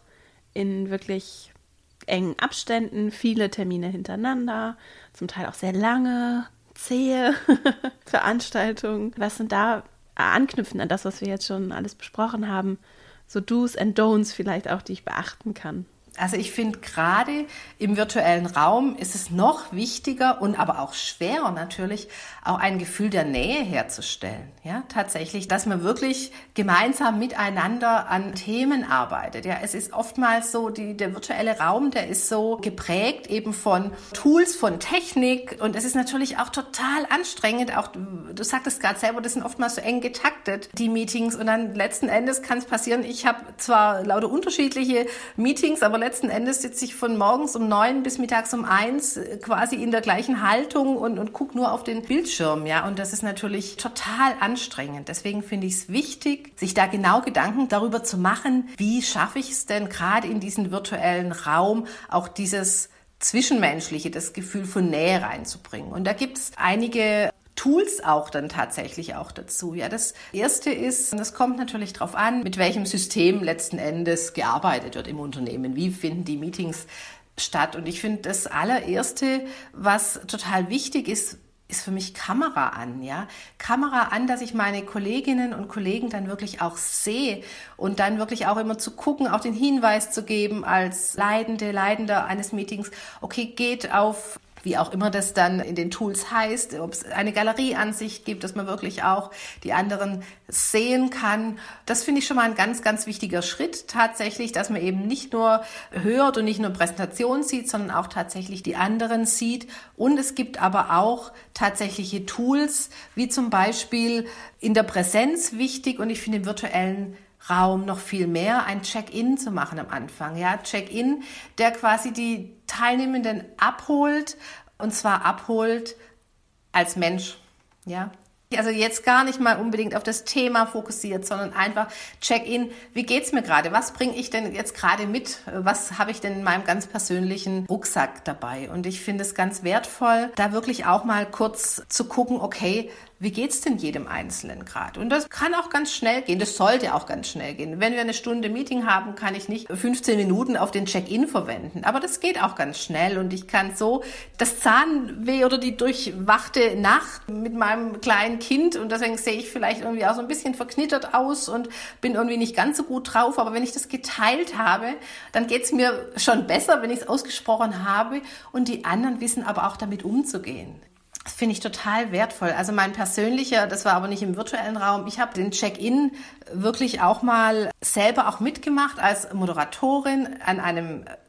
in wirklich engen Abständen, viele Termine hintereinander, zum Teil auch sehr lange, zähe Veranstaltungen. Was sind da anknüpfend an das, was wir jetzt schon alles besprochen haben, so Do's and Don'ts vielleicht auch, die ich beachten kann? Also ich finde, gerade im virtuellen Raum ist es noch wichtiger und aber auch schwerer natürlich, auch ein Gefühl der Nähe herzustellen. Ja, tatsächlich, dass man wirklich gemeinsam miteinander an Themen arbeitet. Ja, es ist oftmals so, der virtuelle Raum, der ist so geprägt eben von Tools, von Technik, und es ist natürlich auch total anstrengend. Auch du sagtest gerade selber, das sind oftmals so eng getaktet, die Meetings, und dann letzten Endes kann es passieren, ich habe zwar lauter unterschiedliche Meetings, aber letzten Endes sitze ich von morgens um 9 bis mittags um 1 quasi in der gleichen Haltung und gucke nur auf den Bildschirm. Ja, und das ist natürlich total anstrengend. Deswegen finde ich es wichtig, sich da genau Gedanken darüber zu machen, wie schaffe ich es denn gerade in diesen virtuellen Raum auch dieses Zwischenmenschliche, das Gefühl von Nähe reinzubringen. Und da gibt es einige Tools auch dann tatsächlich auch dazu. Ja, das erste ist, und das kommt natürlich drauf an, mit welchem System letzten Endes gearbeitet wird im Unternehmen. Wie finden die Meetings statt? Und ich finde, das allererste, was total wichtig ist für mich Kamera an, ja. Kamera an, dass ich meine Kolleginnen und Kollegen dann wirklich auch sehe und dann wirklich auch immer zu gucken, auch den Hinweis zu geben als Leidender eines Meetings, okay, geht auf, wie auch immer das dann in den Tools heißt, ob es eine Galerieansicht gibt, dass man wirklich auch die anderen sehen kann. Das finde ich schon mal ein ganz, ganz wichtiger Schritt tatsächlich, dass man eben nicht nur hört und nicht nur Präsentation sieht, sondern auch tatsächlich die anderen sieht. Und es gibt aber auch tatsächliche Tools, wie zum Beispiel in der Präsenz wichtig, und ich finde im virtuellen Raum noch viel mehr, ein Check-in zu machen am Anfang. Ja, Check-in, der quasi die Teilnehmenden abholt, und zwar abholt als Mensch. Ja, also jetzt gar nicht mal unbedingt auf das Thema fokussiert, sondern einfach Check-in. Wie geht's mir gerade? Was bringe ich denn jetzt gerade mit? Was habe ich denn in meinem ganz persönlichen Rucksack dabei? Und ich finde es ganz wertvoll, da wirklich auch mal kurz zu gucken, okay, wie geht's denn jedem Einzelnen gerade? Und das kann auch ganz schnell gehen. Das sollte auch ganz schnell gehen. Wenn wir eine Stunde Meeting haben, kann ich nicht 15 Minuten auf den Check-in verwenden. Aber das geht auch ganz schnell. Und ich kann so das Zahnweh oder die durchwachte Nacht mit meinem kleinen Kind, und deswegen sehe ich vielleicht irgendwie auch so ein bisschen verknittert aus und bin irgendwie nicht ganz so gut drauf. Aber wenn ich das geteilt habe, dann geht's mir schon besser, wenn ich es ausgesprochen habe. Und die anderen wissen aber auch damit umzugehen. Das finde ich total wertvoll. Also mein persönlicher, das war aber nicht im virtuellen Raum, ich habe den Check-in wirklich auch mal selber auch mitgemacht als Moderatorin an einem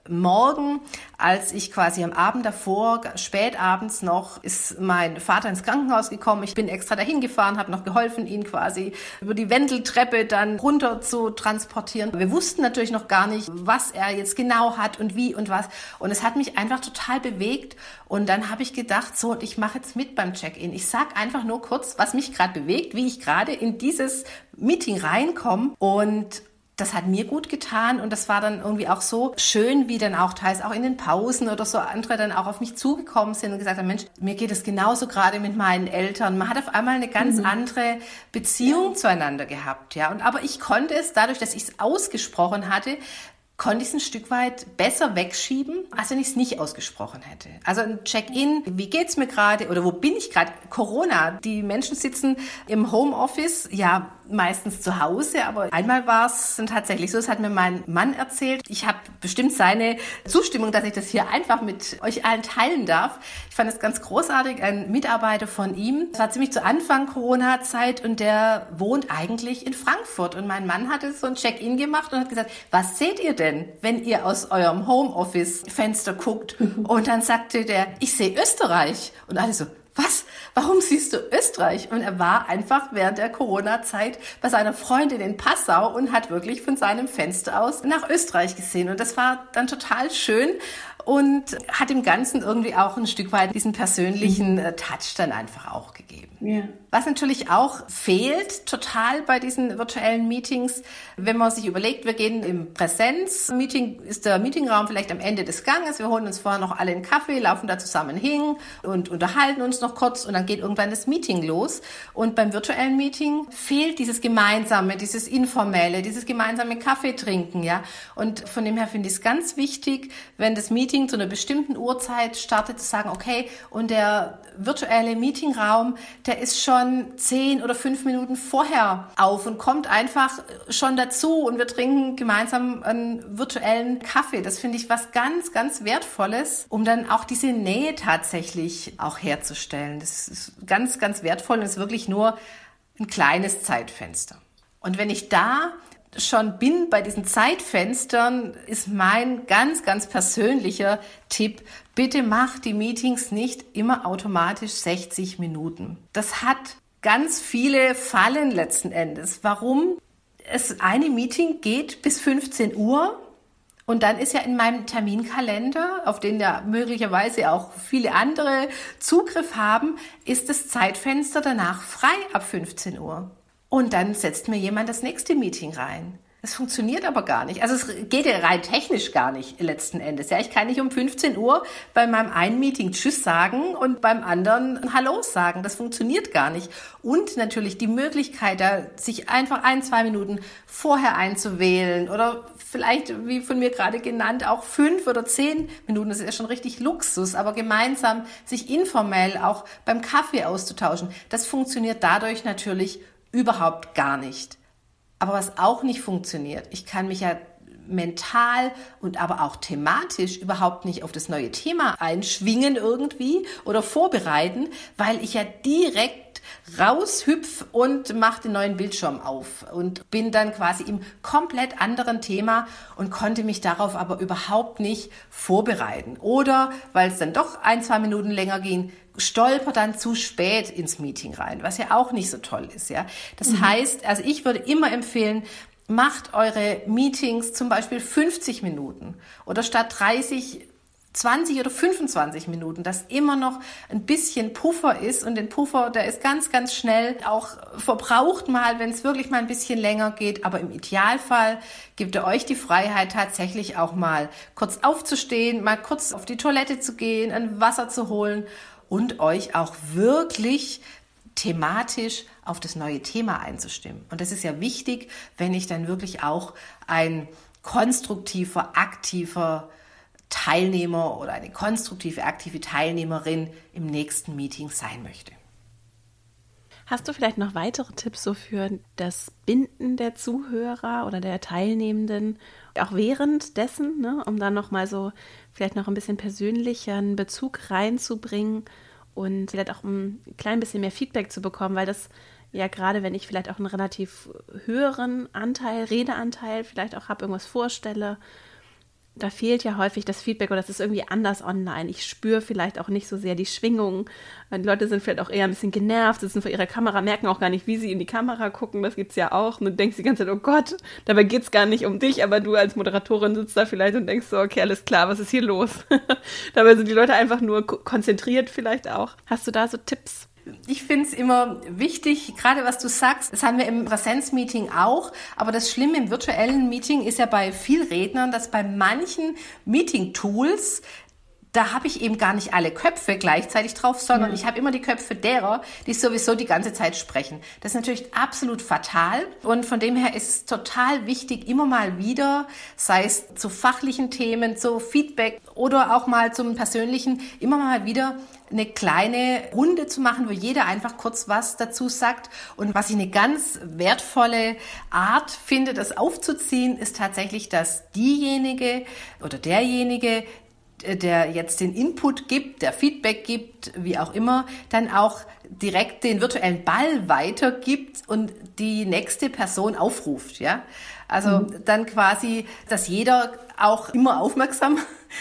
Morgen, als ich quasi am Abend davor, spätabends noch, ist mein Vater ins Krankenhaus gekommen. Ich bin extra dahin gefahren, habe noch geholfen, ihn quasi über die Wendeltreppe dann runter zu transportieren. Wir wussten natürlich noch gar nicht, was er jetzt genau hat und wie und was. Und es hat mich einfach total bewegt. Und dann habe ich gedacht, so, ich mache jetzt mit beim Check-in. Ich sage einfach nur kurz, was mich gerade bewegt, wie ich gerade in dieses Meeting reinkomme. Und das hat mir gut getan und das war dann irgendwie auch so schön, wie dann auch teils auch in den Pausen oder so andere dann auch auf mich zugekommen sind und gesagt haben, Mensch, mir geht es genauso gerade mit meinen Eltern. Man hat auf einmal eine ganz andere Beziehung zueinander gehabt, ja. Aber ich konnte es dadurch, dass ich es ausgesprochen hatte, konnte ich es ein Stück weit besser wegschieben, als wenn ich es nicht ausgesprochen hätte. Also ein Check-in, wie geht's mir gerade oder wo bin ich gerade? Corona, die Menschen sitzen im Homeoffice, ja meistens zu Hause, aber einmal war es dann tatsächlich so, das hat mir mein Mann erzählt. Ich habe bestimmt seine Zustimmung, dass ich das hier einfach mit euch allen teilen darf. Ich fand es ganz großartig, ein Mitarbeiter von ihm, das war ziemlich zu Anfang Corona-Zeit und der wohnt eigentlich in Frankfurt und mein Mann hatte so ein Check-in gemacht und hat gesagt, was seht ihr denn, wenn ihr aus eurem Homeoffice-Fenster guckt? Und dann sagte der, ich sehe Österreich. Und alle so, was? Warum siehst du Österreich? Und er war einfach während der Corona-Zeit bei seiner Freundin in Passau und hat wirklich von seinem Fenster aus nach Österreich gesehen. Und das war dann total schön und hat dem Ganzen irgendwie auch ein Stück weit diesen persönlichen Touch dann einfach auch gegeben. Ja. Was natürlich auch fehlt total bei diesen virtuellen Meetings, wenn man sich überlegt, wir gehen im Präsenzmeeting, ist der Meetingraum vielleicht am Ende des Ganges, wir holen uns vorher noch alle einen Kaffee, laufen da zusammen hin und unterhalten uns noch kurz und dann geht irgendwann das Meeting los. Und beim virtuellen Meeting fehlt dieses Gemeinsame, dieses Informelle, dieses gemeinsame Kaffee trinken, ja. Und von dem her finde ich es ganz wichtig, wenn das Meeting zu einer bestimmten Uhrzeit startet, zu sagen, okay, und der virtuelle Meetingraum, der ist schon 10 oder 5 Minuten vorher auf und kommt einfach schon dazu und wir trinken gemeinsam einen virtuellen Kaffee. Das finde ich was ganz, ganz Wertvolles, um dann auch diese Nähe tatsächlich auch herzustellen. Das ist ganz, ganz wertvoll und ist wirklich nur ein kleines Zeitfenster. Und wenn ich da schon bin bei diesen Zeitfenstern, ist mein ganz, ganz persönlicher Tipp, bitte macht die Meetings nicht immer automatisch 60 Minuten. Das hat ganz viele Fallen letzten Endes. Warum? Das eine Meeting geht bis 15 Uhr und dann ist ja in meinem Terminkalender, auf den ja möglicherweise auch viele andere Zugriff haben, ist das Zeitfenster danach frei ab 15 Uhr. Und dann setzt mir jemand das nächste Meeting rein. Das funktioniert aber gar nicht. Also es geht ja rein technisch gar nicht letzten Endes. Ja, ich kann nicht um 15 Uhr bei meinem einen Meeting Tschüss sagen und beim anderen Hallo sagen. Das funktioniert gar nicht. Und natürlich die Möglichkeit, da sich einfach 1-2 Minuten vorher einzuwählen oder vielleicht, wie von mir gerade genannt, auch 5 oder 10 Minuten. Das ist ja schon richtig Luxus. Aber gemeinsam sich informell auch beim Kaffee auszutauschen, das funktioniert dadurch natürlich überhaupt gar nicht. Aber was auch nicht funktioniert, ich kann mich ja mental und aber auch thematisch überhaupt nicht auf das neue Thema einschwingen irgendwie oder vorbereiten, weil ich ja direkt raushüpf und mache den neuen Bildschirm auf und bin dann quasi im komplett anderen Thema und konnte mich darauf aber überhaupt nicht vorbereiten. Oder, weil es dann doch 1-2 Minuten länger ging, stolper dann zu spät ins Meeting rein, was ja auch nicht so toll ist, ja. Das heißt, also ich würde immer empfehlen, macht eure Meetings zum Beispiel 50 Minuten oder statt 30, 20 oder 25 Minuten, dass immer noch ein bisschen Puffer ist und den Puffer, der ist ganz, ganz schnell auch verbraucht mal, wenn es wirklich mal ein bisschen länger geht, aber im Idealfall gibt ihr euch die Freiheit tatsächlich auch mal kurz aufzustehen, mal kurz auf die Toilette zu gehen, ein Wasser zu holen und euch auch wirklich thematisch auf das neue Thema einzustimmen. Und das ist ja wichtig, wenn ich dann wirklich auch ein konstruktiver, aktiver Teilnehmer oder eine konstruktive, aktive Teilnehmerin im nächsten Meeting sein möchte. Hast du vielleicht noch weitere Tipps so für das Binden der Zuhörer oder der Teilnehmenden, auch währenddessen, ne, um dann nochmal so vielleicht noch ein bisschen persönlicheren Bezug reinzubringen und vielleicht auch ein klein bisschen mehr Feedback zu bekommen, weil das ja gerade, wenn ich vielleicht auch einen relativ höheren Anteil, Redeanteil vielleicht auch habe, irgendwas vorstelle, Da fehlt ja häufig das Feedback oder das ist irgendwie anders online. Ich spüre vielleicht auch nicht so sehr die Schwingung. Die Leute sind vielleicht auch eher ein bisschen genervt, sitzen vor ihrer Kamera, merken auch gar nicht, wie sie in die Kamera gucken. Das gibt's ja auch. Und du denkst die ganze Zeit, oh Gott, dabei geht's gar nicht um dich, aber du als Moderatorin sitzt da vielleicht und denkst so, okay, alles klar, was ist hier los? Dabei sind die Leute einfach nur konzentriert vielleicht auch. Hast du da so Tipps? Ich finde es immer wichtig, gerade was du sagst, das haben wir im Präsenzmeeting auch, aber das Schlimme im virtuellen Meeting ist ja bei vielen Rednern, dass bei manchen Meeting-Tools, da habe ich eben gar nicht alle Köpfe gleichzeitig drauf, sondern ich habe immer die Köpfe derer, die sowieso die ganze Zeit sprechen. Das ist natürlich absolut fatal und von dem her ist es total wichtig, immer mal wieder, sei es zu fachlichen Themen, zu Feedback oder auch mal zum Persönlichen, immer mal wieder eine kleine Runde zu machen, wo jeder einfach kurz was dazu sagt. Und was ich eine ganz wertvolle Art finde, das aufzuziehen, ist tatsächlich, dass diejenige oder derjenige, der jetzt den Input gibt, der Feedback gibt, wie auch immer, dann auch direkt den virtuellen Ball weitergibt und die nächste Person aufruft, ja. Also dann quasi, dass jeder auch immer aufmerksam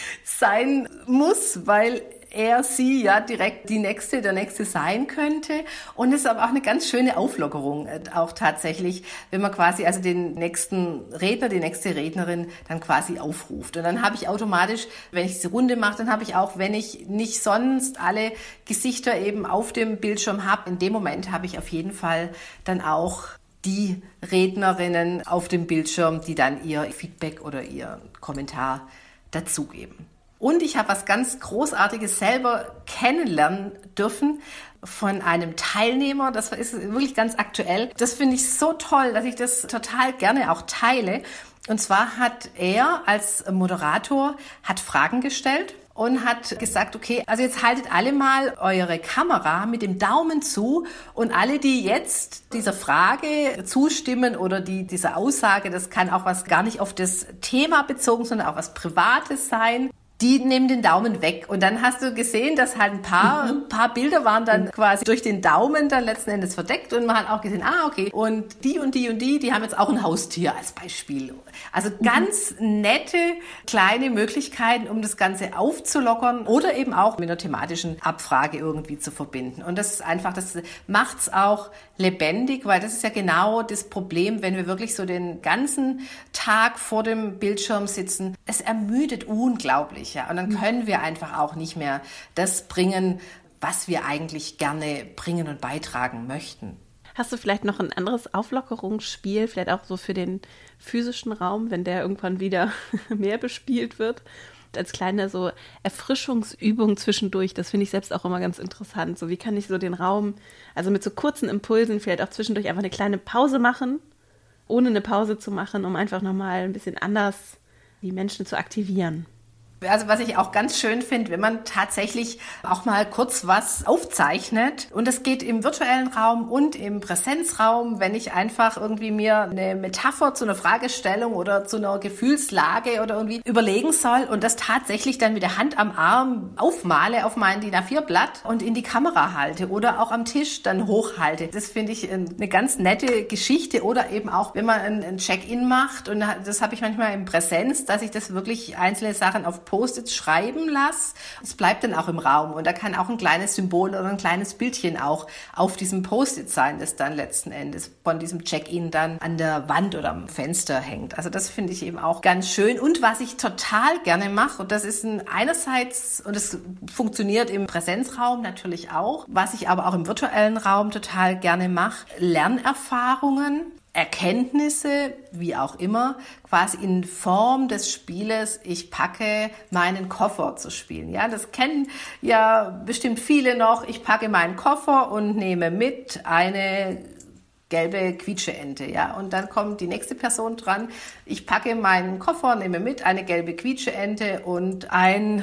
sein muss, weil er, sie ja direkt der Nächste sein könnte. Und es ist aber auch eine ganz schöne Auflockerung auch tatsächlich, wenn man quasi also den nächsten Redner, die nächste Rednerin dann quasi aufruft. Und dann habe ich automatisch, wenn ich diese Runde mache, dann habe ich auch, wenn ich nicht sonst alle Gesichter eben auf dem Bildschirm habe, in dem Moment habe ich auf jeden Fall dann auch die Rednerinnen auf dem Bildschirm, die dann ihr Feedback oder ihr Kommentar dazugeben. Und ich habe was ganz Großartiges selber kennenlernen dürfen von einem Teilnehmer. Das ist wirklich ganz aktuell. Das finde ich so toll, dass ich das total gerne auch teile. Und zwar hat er als Moderator Fragen gestellt und hat gesagt, okay, also jetzt haltet alle mal eure Kamera mit dem Daumen zu und alle, die jetzt dieser Frage zustimmen oder dieser Aussage, das kann auch was gar nicht auf das Thema bezogen, sondern auch was Privates sein, die nehmen den Daumen weg. Und dann hast du gesehen, dass halt ein paar Bilder waren dann quasi durch den Daumen dann letzten Endes verdeckt. Und man hat auch gesehen, okay. Und die und die und die haben jetzt auch ein Haustier als Beispiel. Also ganz nette kleine Möglichkeiten, um das Ganze aufzulockern oder eben auch mit einer thematischen Abfrage irgendwie zu verbinden. Und das ist einfach, das macht's auch lebendig, weil das ist ja genau das Problem, wenn wir wirklich so den ganzen Tag vor dem Bildschirm sitzen. Es ermüdet unglaublich. Ja, und dann können wir einfach auch nicht mehr das bringen, was wir eigentlich gerne bringen und beitragen möchten. Hast du vielleicht noch ein anderes Auflockerungsspiel, vielleicht auch so für den physischen Raum, wenn der irgendwann wieder mehr bespielt wird? Als kleine so Erfrischungsübung zwischendurch, das finde ich selbst auch immer ganz interessant. So wie kann ich so den Raum, also mit so kurzen Impulsen vielleicht auch zwischendurch einfach eine kleine Pause machen, ohne eine Pause zu machen, um einfach nochmal ein bisschen anders die Menschen zu aktivieren. Also was ich auch ganz schön finde, wenn man tatsächlich auch mal kurz was aufzeichnet und das geht im virtuellen Raum und im Präsenzraum, wenn ich einfach irgendwie mir eine Metapher zu einer Fragestellung oder zu einer Gefühlslage oder irgendwie überlegen soll und das tatsächlich dann mit der Hand am Arm aufmale auf mein DIN A4-Blatt und in die Kamera halte oder auch am Tisch dann hochhalte. Das finde ich eine ganz nette Geschichte oder eben auch, wenn man ein Check-in macht und das habe ich manchmal in Präsenz, dass ich das wirklich einzelne Sachen auf Post-its schreiben lasse. Es bleibt dann auch im Raum und da kann auch ein kleines Symbol oder ein kleines Bildchen auch auf diesem Post-it sein, das dann letzten Endes von diesem Check-in dann an der Wand oder am Fenster hängt. Also das finde ich eben auch ganz schön und was ich total gerne mache und das ist einerseits, und es funktioniert im Präsenzraum natürlich auch, was ich aber auch im virtuellen Raum total gerne mache, Lernerfahrungen, Erkenntnisse, wie auch immer, quasi in Form des Spieles, ich packe meinen Koffer zu spielen. Ja, das kennen ja bestimmt viele noch. Ich packe meinen Koffer und nehme mit eine gelbe Quietscheente, ja. Und dann kommt die nächste Person dran. Ich packe meinen Koffer, nehme mit eine gelbe Quietscheente und ein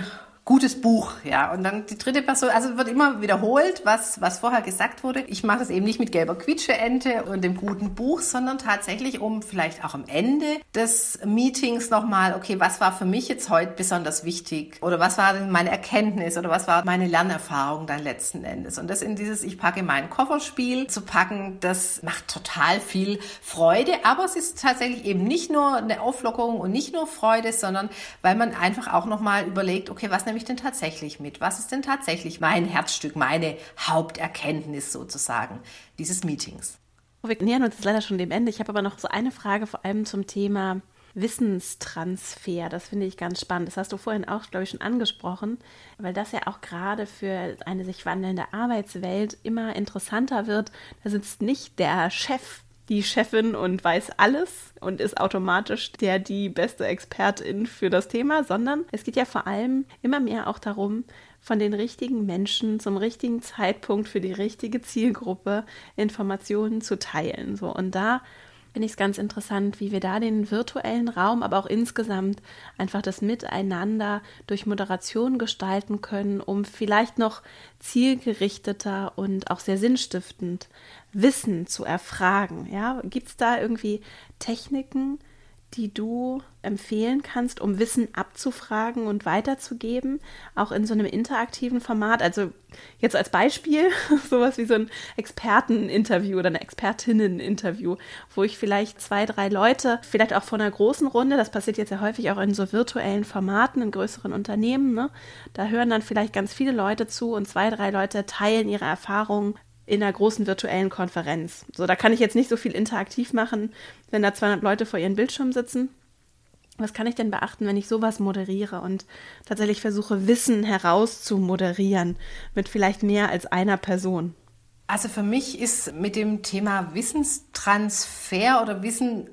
gutes Buch, ja. Und dann die dritte Person, also wird immer wiederholt, was vorher gesagt wurde. Ich mache es eben nicht mit gelber Quietscheente und dem guten Buch, sondern tatsächlich, um vielleicht auch am Ende des Meetings nochmal, okay, was war für mich jetzt heute besonders wichtig? Oder was war denn meine Erkenntnis? Oder was war meine Lernerfahrung dann letzten Endes? Und das in dieses Ich packe meinen Kofferspiel zu packen, das macht total viel Freude. Aber es ist tatsächlich eben nicht nur eine Auflockerung und nicht nur Freude, sondern weil man einfach auch nochmal überlegt, okay, was nehme ich denn tatsächlich mit? Was ist denn tatsächlich mein Herzstück, meine Haupterkenntnis sozusagen dieses Meetings? Wir nähern uns jetzt leider schon dem Ende. Ich habe aber noch so eine Frage, vor allem zum Thema Wissenstransfer. Das finde ich ganz spannend. Das hast du vorhin auch, glaube ich, schon angesprochen, weil das ja auch gerade für eine sich wandelnde Arbeitswelt immer interessanter wird. Da sitzt nicht der Chef, die Chefin und weiß alles und ist automatisch die beste Expertin für das Thema, sondern es geht ja vor allem immer mehr auch darum, von den richtigen Menschen zum richtigen Zeitpunkt für die richtige Zielgruppe Informationen zu teilen. So, und da finde ich es ganz interessant, wie wir da den virtuellen Raum, aber auch insgesamt einfach das Miteinander durch Moderation gestalten können, um vielleicht noch zielgerichteter und auch sehr sinnstiftend Wissen zu erfragen. Ja? Gibt es da irgendwie Techniken, die du empfehlen kannst, um Wissen abzufragen und weiterzugeben, auch in so einem interaktiven Format? Also jetzt als Beispiel sowas wie so ein Experteninterview oder ein Expertinneninterview, wo ich vielleicht 2, 3 Leute, vielleicht auch von einer großen Runde, das passiert jetzt ja häufig auch in so virtuellen Formaten, in größeren Unternehmen, ne? Da hören dann vielleicht ganz viele Leute zu und 2, 3 Leute teilen ihre Erfahrungen in einer großen virtuellen Konferenz. So, da kann ich jetzt nicht so viel interaktiv machen, wenn da 200 Leute vor ihren Bildschirmen sitzen. Was kann ich denn beachten, wenn ich sowas moderiere und tatsächlich versuche, Wissen herauszumoderieren mit vielleicht mehr als einer Person? Also für mich ist mit dem Thema Wissenstransfer oder Wissen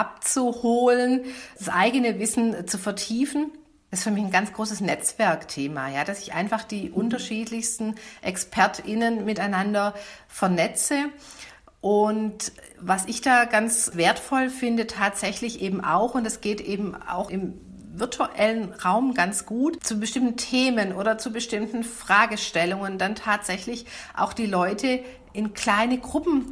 abzuholen, das eigene Wissen zu vertiefen, ist für mich ein ganz großes Netzwerkthema, ja, dass ich einfach die unterschiedlichsten ExpertInnen miteinander vernetze. Und was ich da ganz wertvoll finde, tatsächlich eben auch, und das geht eben auch im virtuellen Raum ganz gut, zu bestimmten Themen oder zu bestimmten Fragestellungen dann tatsächlich auch die Leute in kleine Gruppen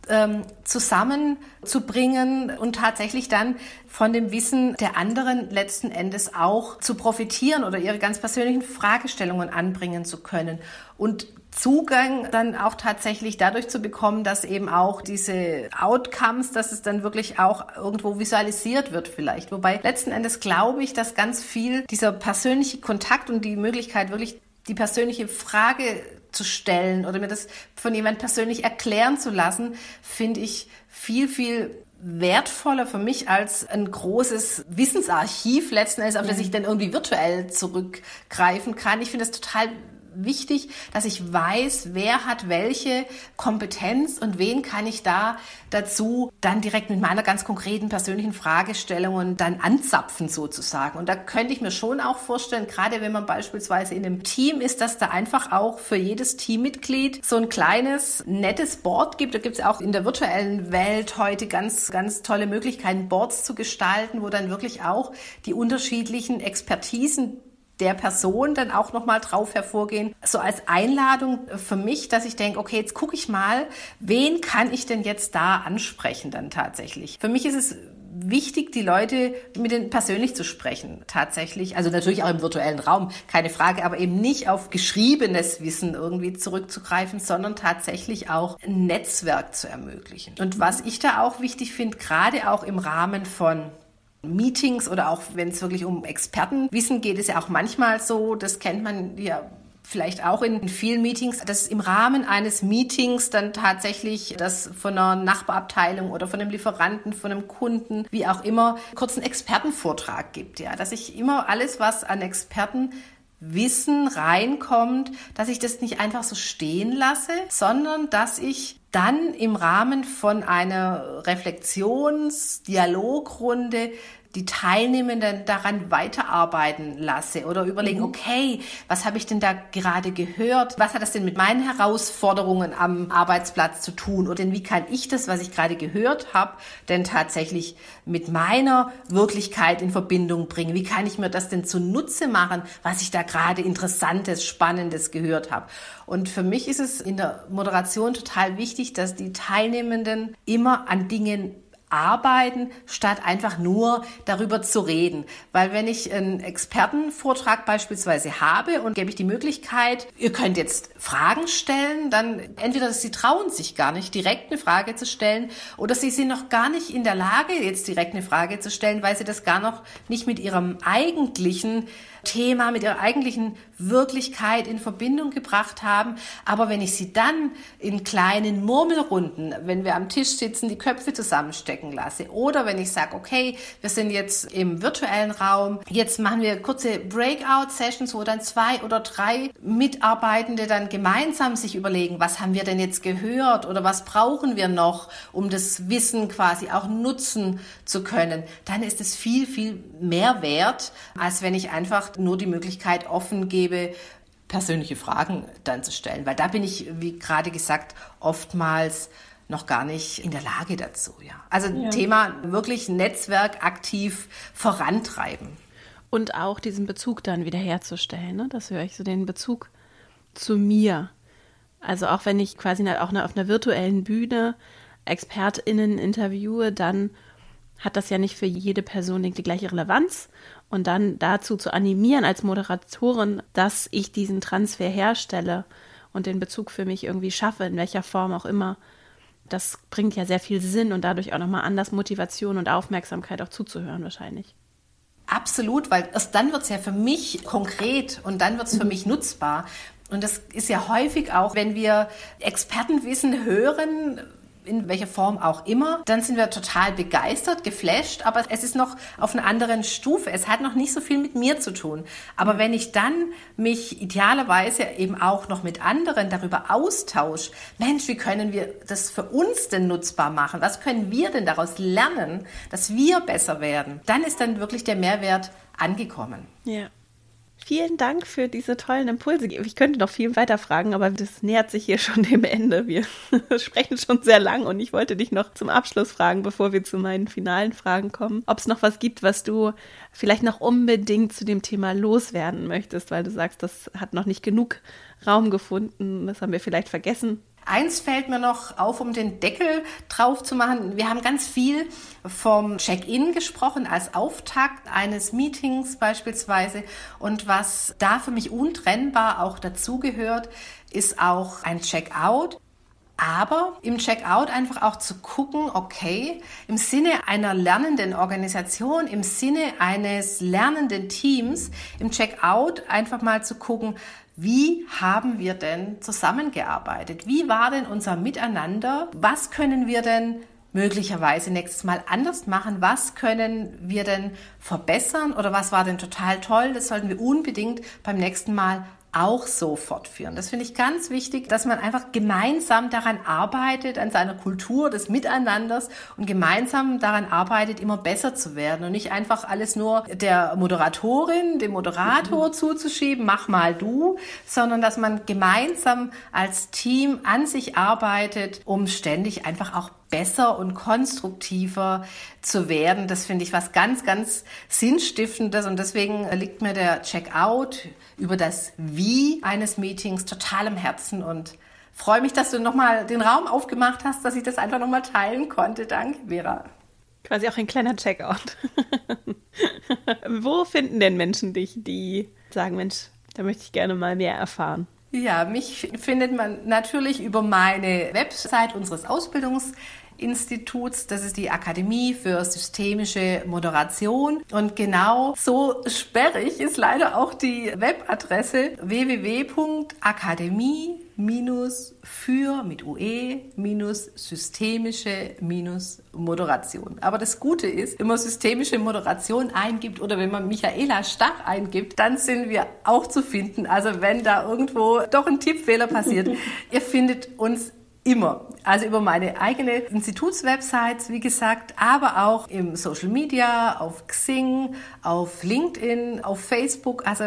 zusammenzubringen und tatsächlich dann von dem Wissen der anderen letzten Endes auch zu profitieren oder ihre ganz persönlichen Fragestellungen anbringen zu können und Zugang dann auch tatsächlich dadurch zu bekommen, dass eben auch diese Outcomes, dass es dann wirklich auch irgendwo visualisiert wird vielleicht. Wobei letzten Endes glaube ich, dass ganz viel dieser persönliche Kontakt und die Möglichkeit wirklich die persönliche Frage zu stellen oder mir das von jemand persönlich erklären zu lassen, finde ich viel, viel wertvoller für mich als ein großes Wissensarchiv letzten Endes, auf das ich dann irgendwie virtuell zurückgreifen kann. Ich finde es total wichtig, dass ich weiß, wer hat welche Kompetenz und wen kann ich da dazu dann direkt mit meiner ganz konkreten persönlichen Fragestellungen dann anzapfen sozusagen. Und da könnte ich mir schon auch vorstellen, gerade wenn man beispielsweise in einem Team ist, dass da einfach auch für jedes Teammitglied so ein kleines, nettes Board gibt. Da gibt es auch in der virtuellen Welt heute ganz, ganz tolle Möglichkeiten, Boards zu gestalten, wo dann wirklich auch die unterschiedlichen Expertisen der Person dann auch nochmal drauf hervorgehen. So als Einladung für mich, dass ich denke, okay, jetzt gucke ich mal, wen kann ich denn jetzt da ansprechen dann tatsächlich? Für mich ist es wichtig, die Leute mit denen persönlich zu sprechen, tatsächlich. Also natürlich auch im virtuellen Raum, keine Frage, aber eben nicht auf geschriebenes Wissen irgendwie zurückzugreifen, sondern tatsächlich auch ein Netzwerk zu ermöglichen. Und was ich da auch wichtig finde, gerade auch im Rahmen von Meetings oder auch wenn es wirklich um Expertenwissen geht, ist ja auch manchmal so, das kennt man ja vielleicht auch in vielen Meetings, dass im Rahmen eines Meetings dann tatsächlich das von einer Nachbarabteilung oder von einem Lieferanten, von einem Kunden, wie auch immer, kurz einen Expertenvortrag gibt, ja, dass ich immer alles, was an Expertenwissen reinkommt, dass ich das nicht einfach so stehen lasse, sondern dass ich dann im Rahmen von einer Reflexions-Dialogrunde die Teilnehmenden daran weiterarbeiten lasse oder überlegen, okay, was habe ich denn da gerade gehört? Was hat das denn mit meinen Herausforderungen am Arbeitsplatz zu tun? Oder wie kann ich das, was ich gerade gehört habe, denn tatsächlich mit meiner Wirklichkeit in Verbindung bringen? Wie kann ich mir das denn zunutze machen, was ich da gerade Interessantes, Spannendes gehört habe? Und für mich ist es in der Moderation total wichtig, dass die Teilnehmenden immer an Dingen arbeiten, statt einfach nur darüber zu reden. Weil wenn ich einen Expertenvortrag beispielsweise habe und gebe ich die Möglichkeit, ihr könnt jetzt Fragen stellen, dann entweder sie trauen sich gar nicht, direkt eine Frage zu stellen, oder sie sind noch gar nicht in der Lage, jetzt direkt eine Frage zu stellen, weil sie das gar noch nicht mit ihrem eigentlichen Thema, mit ihrer eigentlichen Wirklichkeit in Verbindung gebracht haben. Aber wenn ich sie dann in kleinen Murmelrunden, wenn wir am Tisch sitzen, die Köpfe zusammenstecken lasse, oder wenn ich sage, okay, wir sind jetzt im virtuellen Raum, jetzt machen wir kurze Breakout-Sessions, wo dann 2 oder 3 Mitarbeitende dann gemeinsam sich überlegen, was haben wir denn jetzt gehört oder was brauchen wir noch, um das Wissen quasi auch nutzen zu können, dann ist es viel, viel mehr wert, als wenn ich einfach nur die Möglichkeit offen gebe, persönliche Fragen dann zu stellen. Weil da bin ich, wie gerade gesagt, oftmals noch gar nicht in der Lage dazu. Ja. Also Thema wirklich Netzwerk aktiv vorantreiben. Und auch diesen Bezug dann wieder herzustellen, ne? Das höre ich so, den Bezug zu mir. Also auch wenn ich quasi auch auf einer virtuellen Bühne ExpertInnen interviewe, dann hat das ja nicht für jede Person die gleiche Relevanz. Und dann dazu zu animieren als Moderatorin, dass ich diesen Transfer herstelle und den Bezug für mich irgendwie schaffe, in welcher Form auch immer, das bringt ja sehr viel Sinn und dadurch auch nochmal anders Motivation und Aufmerksamkeit auch zuzuhören wahrscheinlich. Absolut, weil erst dann wird es ja für mich konkret und dann wird es für mich nutzbar. Und das ist ja häufig auch, wenn wir Expertenwissen hören, in welcher Form auch immer, dann sind wir total begeistert, geflasht, aber es ist noch auf einer anderen Stufe. Es hat noch nicht so viel mit mir zu tun. Aber wenn ich dann mich idealerweise eben auch noch mit anderen darüber austausche, Mensch, wie können wir das für uns denn nutzbar machen? Was können wir denn daraus lernen, dass wir besser werden? Dann ist dann wirklich der Mehrwert angekommen. Ja. Vielen Dank für diese tollen Impulse. Ich könnte noch viel weiter fragen, aber das nähert sich hier schon dem Ende. Wir sprechen schon sehr lang und ich wollte dich noch zum Abschluss fragen, bevor wir zu meinen finalen Fragen kommen, ob es noch was gibt, was du vielleicht noch unbedingt zu dem Thema loswerden möchtest, weil du sagst, das hat noch nicht genug Raum gefunden, das haben wir vielleicht vergessen. Eins fällt mir noch auf, um den Deckel drauf zu machen. Wir haben ganz viel vom Check-in gesprochen als Auftakt eines Meetings beispielsweise. Und was da für mich untrennbar auch dazugehört, ist auch ein Check-out. Aber im Check-out einfach auch zu gucken, okay, im Sinne einer lernenden Organisation, im Sinne eines lernenden Teams, im Check-out einfach mal zu gucken, wie haben wir denn zusammengearbeitet? Wie war denn unser Miteinander? Was können wir denn möglicherweise nächstes Mal anders machen? Was können wir denn verbessern? Oder was war denn total toll? Das sollten wir unbedingt beim nächsten Mal auch so fortführen. Das finde ich ganz wichtig, dass man einfach gemeinsam daran arbeitet, an seiner Kultur des Miteinanders und gemeinsam daran arbeitet, immer besser zu werden und nicht einfach alles nur der Moderatorin, dem Moderator zuzuschieben, mach mal du, sondern dass man gemeinsam als Team an sich arbeitet, um ständig einfach auch besser und konstruktiver zu werden. Das finde ich was ganz, ganz Sinnstiftendes und deswegen liegt mir der Checkout über das Wie eines Meetings total am Herzen und freue mich, dass du nochmal den Raum aufgemacht hast, dass ich das einfach nochmal teilen konnte. Danke, Vera. Quasi auch ein kleiner Checkout. Wo finden denn Menschen dich, die sagen, Mensch, da möchte ich gerne mal mehr erfahren? Ja, mich findet man natürlich über meine Website unseres Ausbildungsinstituts. Das ist die Akademie für systemische Moderation. Und genau so sperrig ist leider auch die Webadresse www.akademie-systemische-moderation. Aber das Gute ist, wenn man systemische Moderation eingibt oder wenn man Michaela Stach eingibt, dann sind wir auch zu finden. Also wenn da irgendwo doch ein Tippfehler passiert, ihr findet uns immer. Also über meine eigene Institutswebsite, wie gesagt, aber auch im Social Media, auf Xing, auf LinkedIn, auf Facebook. Also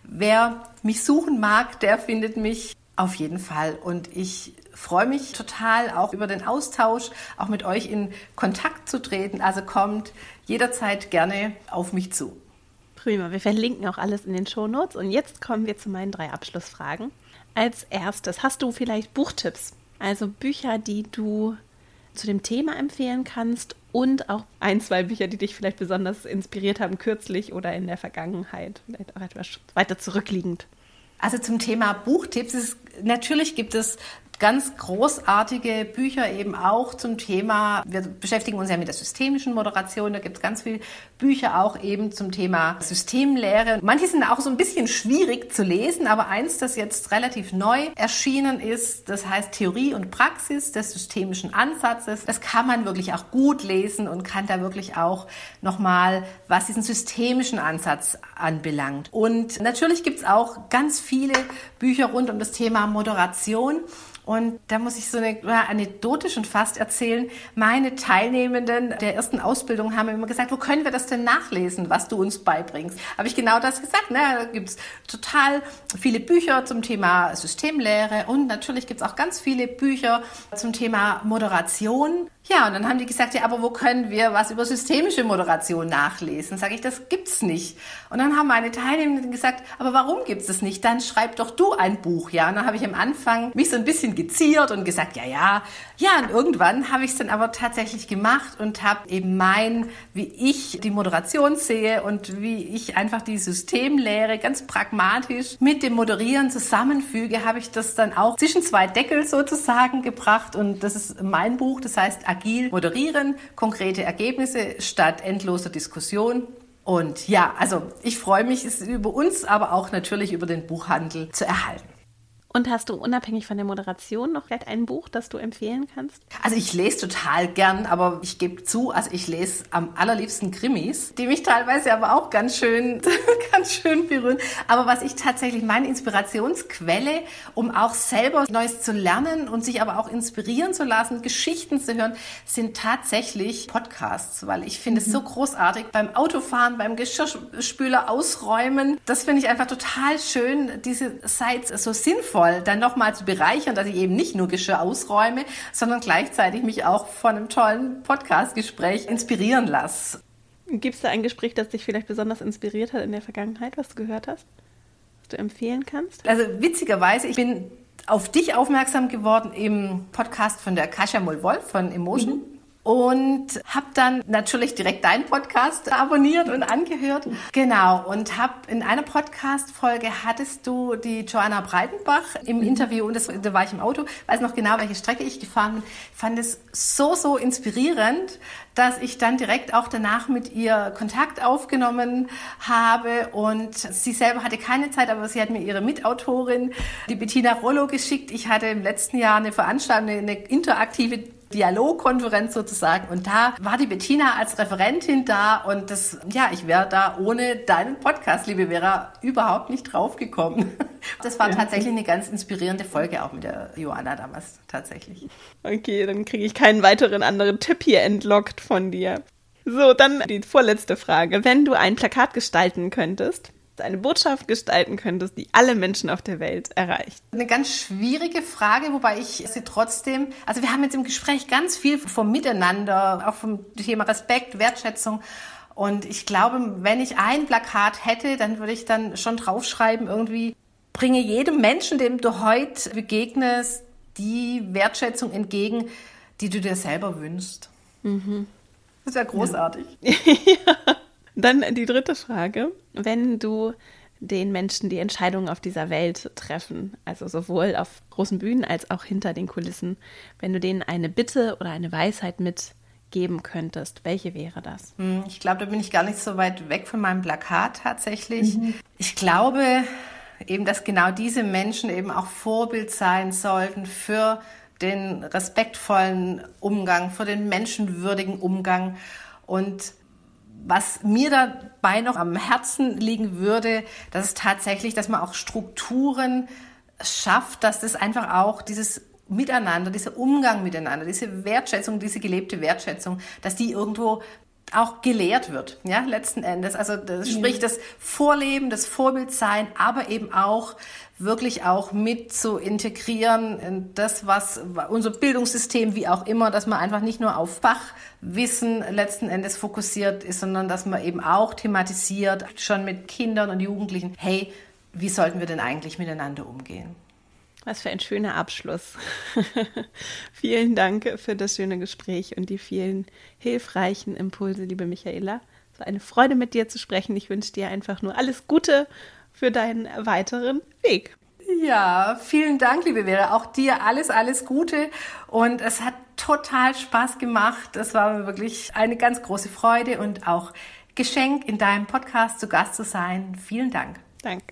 wer mich suchen mag, der findet mich auf jeden Fall. Und ich freue mich total auch über den Austausch, auch mit euch in Kontakt zu treten. Also kommt jederzeit gerne auf mich zu. Prima, wir verlinken auch alles in den Shownotes. Und jetzt kommen wir zu meinen 3 Abschlussfragen. Als erstes, hast du vielleicht Buchtipps? Also Bücher, die du zu dem Thema empfehlen kannst und auch 1, 2 Bücher, die dich vielleicht besonders inspiriert haben, kürzlich oder in der Vergangenheit, vielleicht auch etwas weiter zurückliegend. Also zum Thema Buchtipps, natürlich gibt es ganz großartige Bücher eben auch zum Thema, wir beschäftigen uns ja mit der systemischen Moderation, da gibt es ganz viele Bücher auch eben zum Thema Systemlehre. Manche sind auch so ein bisschen schwierig zu lesen, aber eins, das jetzt relativ neu erschienen ist, das heißt Theorie und Praxis des systemischen Ansatzes. Das kann man wirklich auch gut lesen und kann da wirklich auch nochmal, was diesen systemischen Ansatz anbelangt. Und natürlich gibt es auch ganz viele Bücher rund um das Thema Moderation. Und da muss ich so eine Anekdote schon fast erzählen. Meine Teilnehmenden der ersten Ausbildung haben immer gesagt, wo können wir das denn nachlesen, was du uns beibringst? Habe ich genau das gesagt. Ne? Da gibt es total viele Bücher zum Thema Systemlehre und natürlich gibt es auch ganz viele Bücher zum Thema Moderation. Ja, und dann haben die gesagt, ja, aber wo können wir was über systemische Moderation nachlesen? Sage ich, das gibt's nicht. Und dann haben meine Teilnehmenden gesagt, aber warum gibt's das nicht? Dann schreib doch du ein Buch, ja. Und dann habe ich am Anfang mich so ein bisschen geziert und gesagt, ja. Und irgendwann habe ich es dann aber tatsächlich gemacht und habe eben wie ich die Moderation sehe und wie ich einfach die Systemlehre ganz pragmatisch mit dem Moderieren zusammenfüge, habe ich das dann auch zwischen 2 Deckel sozusagen gebracht. Und das ist mein Buch, das heißt Agil moderieren, konkrete Ergebnisse statt endloser Diskussion. Und ja, also ich freue mich, es über uns, aber auch natürlich über den Buchhandel zu erhalten. Und hast du unabhängig von der Moderation noch vielleicht ein Buch, das du empfehlen kannst? Also ich lese total gern, aber ich gebe zu, also ich lese am allerliebsten Krimis, die mich teilweise aber auch ganz schön berühren. Aber was ich tatsächlich, meine Inspirationsquelle, um auch selber Neues zu lernen und sich aber auch inspirieren zu lassen, Geschichten zu hören, sind tatsächlich Podcasts, weil ich finde es so großartig beim Autofahren, beim Geschirrspüler ausräumen. Das finde ich einfach total schön, diese Zeit so sinnvoll dann nochmal zu bereichern, dass ich eben nicht nur Geschirr ausräume, sondern gleichzeitig mich auch von einem tollen Podcast-Gespräch inspirieren lasse. Gibt es da ein Gespräch, das dich vielleicht besonders inspiriert hat in der Vergangenheit, was du gehört hast, was du empfehlen kannst? Also witzigerweise, ich bin auf dich aufmerksam geworden im Podcast von der Kasia Moll-Wolf von Emotion. Und habe dann natürlich direkt deinen Podcast abonniert und angehört. Genau, und in einer Podcast-Folge hattest du die Joanna Breitenbach im Interview und da war ich im Auto, weiß noch genau, welche Strecke ich gefahren bin. Ich fand es so inspirierend, dass ich dann direkt auch danach mit ihr Kontakt aufgenommen habe und sie selber hatte keine Zeit, aber sie hat mir ihre Mitautorin, die Bettina Rollo, geschickt. Ich hatte im letzten Jahr eine Veranstaltung, eine interaktive Dialogkonferenz sozusagen und da war die Bettina als Referentin da und ich wäre da ohne deinen Podcast, liebe Vera, überhaupt nicht draufgekommen. Das war tatsächlich eine ganz inspirierende Folge auch mit der Joanna damals, tatsächlich. Okay, dann kriege ich keinen weiteren anderen Tipp hier entlockt von dir. So, dann die vorletzte Frage. Wenn du ein Plakat gestalten könntest, eine Botschaft gestalten könntest, die alle Menschen auf der Welt erreicht? Eine ganz schwierige Frage, wobei ich sie trotzdem, also wir haben jetzt im Gespräch ganz viel vom Miteinander, auch vom Thema Respekt, Wertschätzung und ich glaube, wenn ich ein Plakat hätte, dann würde ich dann schon draufschreiben, irgendwie, bringe jedem Menschen, dem du heute begegnest, die Wertschätzung entgegen, die du dir selber wünschst. Mhm. Das wäre großartig. Ja. Dann die dritte Frage. Wenn du den Menschen, die Entscheidungen auf dieser Welt treffen, also sowohl auf großen Bühnen als auch hinter den Kulissen, wenn du denen eine Bitte oder eine Weisheit mitgeben könntest, welche wäre das? Ich glaube, da bin ich gar nicht so weit weg von meinem Plakat tatsächlich. Ich glaube eben, dass genau diese Menschen eben auch Vorbild sein sollten für den respektvollen Umgang, für den menschenwürdigen Umgang. Und was mir dabei noch am Herzen liegen würde, das ist tatsächlich, dass man auch Strukturen schafft, dass das einfach auch dieses Miteinander, dieser Umgang miteinander, diese Wertschätzung, diese gelebte Wertschätzung, dass die irgendwo auch gelehrt wird, ja, letzten Endes. Also das, sprich das Vorleben, das Vorbildsein, aber eben auch wirklich auch mit zu integrieren in das, was unser Bildungssystem, wie auch immer, dass man einfach nicht nur auf Fachwissen letzten Endes fokussiert ist, sondern dass man eben auch thematisiert, schon mit Kindern und Jugendlichen, hey, wie sollten wir denn eigentlich miteinander umgehen? Was für ein schöner Abschluss. Vielen Dank für das schöne Gespräch und die vielen hilfreichen Impulse, liebe Michaela. Es war eine Freude, mit dir zu sprechen. Ich wünsche dir einfach nur alles Gute für deinen weiteren Weg. Ja, vielen Dank, liebe Vera. Auch dir alles Gute. Und es hat total Spaß gemacht. Es war mir wirklich eine ganz große Freude und auch Geschenk, in deinem Podcast zu Gast zu sein. Vielen Dank. Danke.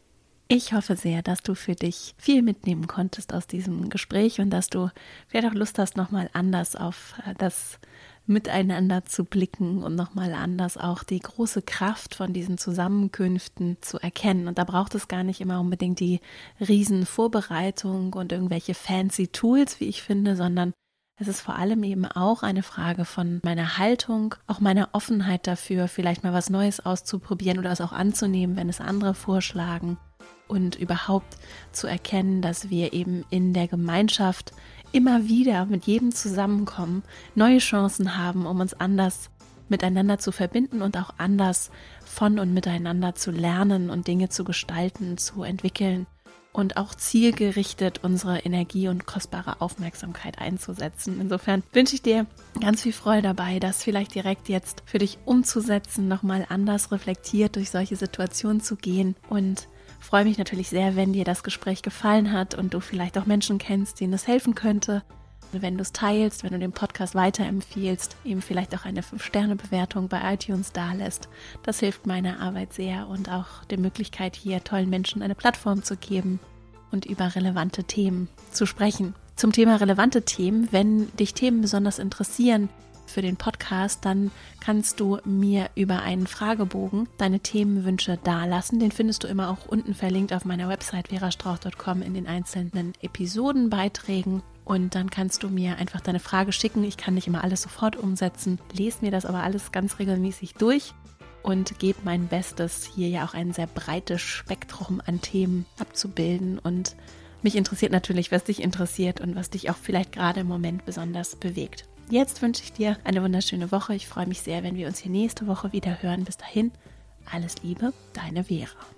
Ich hoffe sehr, dass du für dich viel mitnehmen konntest aus diesem Gespräch und dass du vielleicht auch Lust hast, nochmal anders auf das Miteinander zu blicken und nochmal anders auch die große Kraft von diesen Zusammenkünften zu erkennen. Und da braucht es gar nicht immer unbedingt die riesen Vorbereitung und irgendwelche fancy Tools, wie ich finde, sondern es ist vor allem eben auch eine Frage von meiner Haltung, auch meiner Offenheit dafür, vielleicht mal was Neues auszuprobieren oder es auch anzunehmen, wenn es andere vorschlagen. Und überhaupt zu erkennen, dass wir eben in der Gemeinschaft immer wieder mit jedem zusammenkommen, neue Chancen haben, um uns anders miteinander zu verbinden und auch anders von und miteinander zu lernen und Dinge zu gestalten, zu entwickeln und auch zielgerichtet unsere Energie und kostbare Aufmerksamkeit einzusetzen. Insofern wünsche ich dir ganz viel Freude dabei, das vielleicht direkt jetzt für dich umzusetzen, nochmal anders reflektiert durch solche Situationen zu gehen und freue mich natürlich sehr, wenn dir das Gespräch gefallen hat und du vielleicht auch Menschen kennst, denen es helfen könnte. Wenn du es teilst, wenn du den Podcast weiterempfiehlst, ihm vielleicht auch eine 5-Sterne-Bewertung bei iTunes dalässt. Das hilft meiner Arbeit sehr und auch der Möglichkeit, hier tollen Menschen eine Plattform zu geben und über relevante Themen zu sprechen. Zum Thema relevante Themen, wenn dich Themen besonders interessieren, für den Podcast, dann kannst du mir über einen Fragebogen deine Themenwünsche dalassen. Den findest du immer auch unten verlinkt auf meiner Website verastrauch.com in den einzelnen Episodenbeiträgen. Und dann kannst du mir einfach deine Frage schicken. Ich kann nicht immer alles sofort umsetzen, lese mir das aber alles ganz regelmäßig durch und gebe mein Bestes, hier ja auch ein sehr breites Spektrum an Themen abzubilden. Und mich interessiert natürlich, was dich interessiert und was dich auch vielleicht gerade im Moment besonders bewegt. Jetzt wünsche ich dir eine wunderschöne Woche. Ich freue mich sehr, wenn wir uns hier nächste Woche wieder hören. Bis dahin, alles Liebe, deine Vera.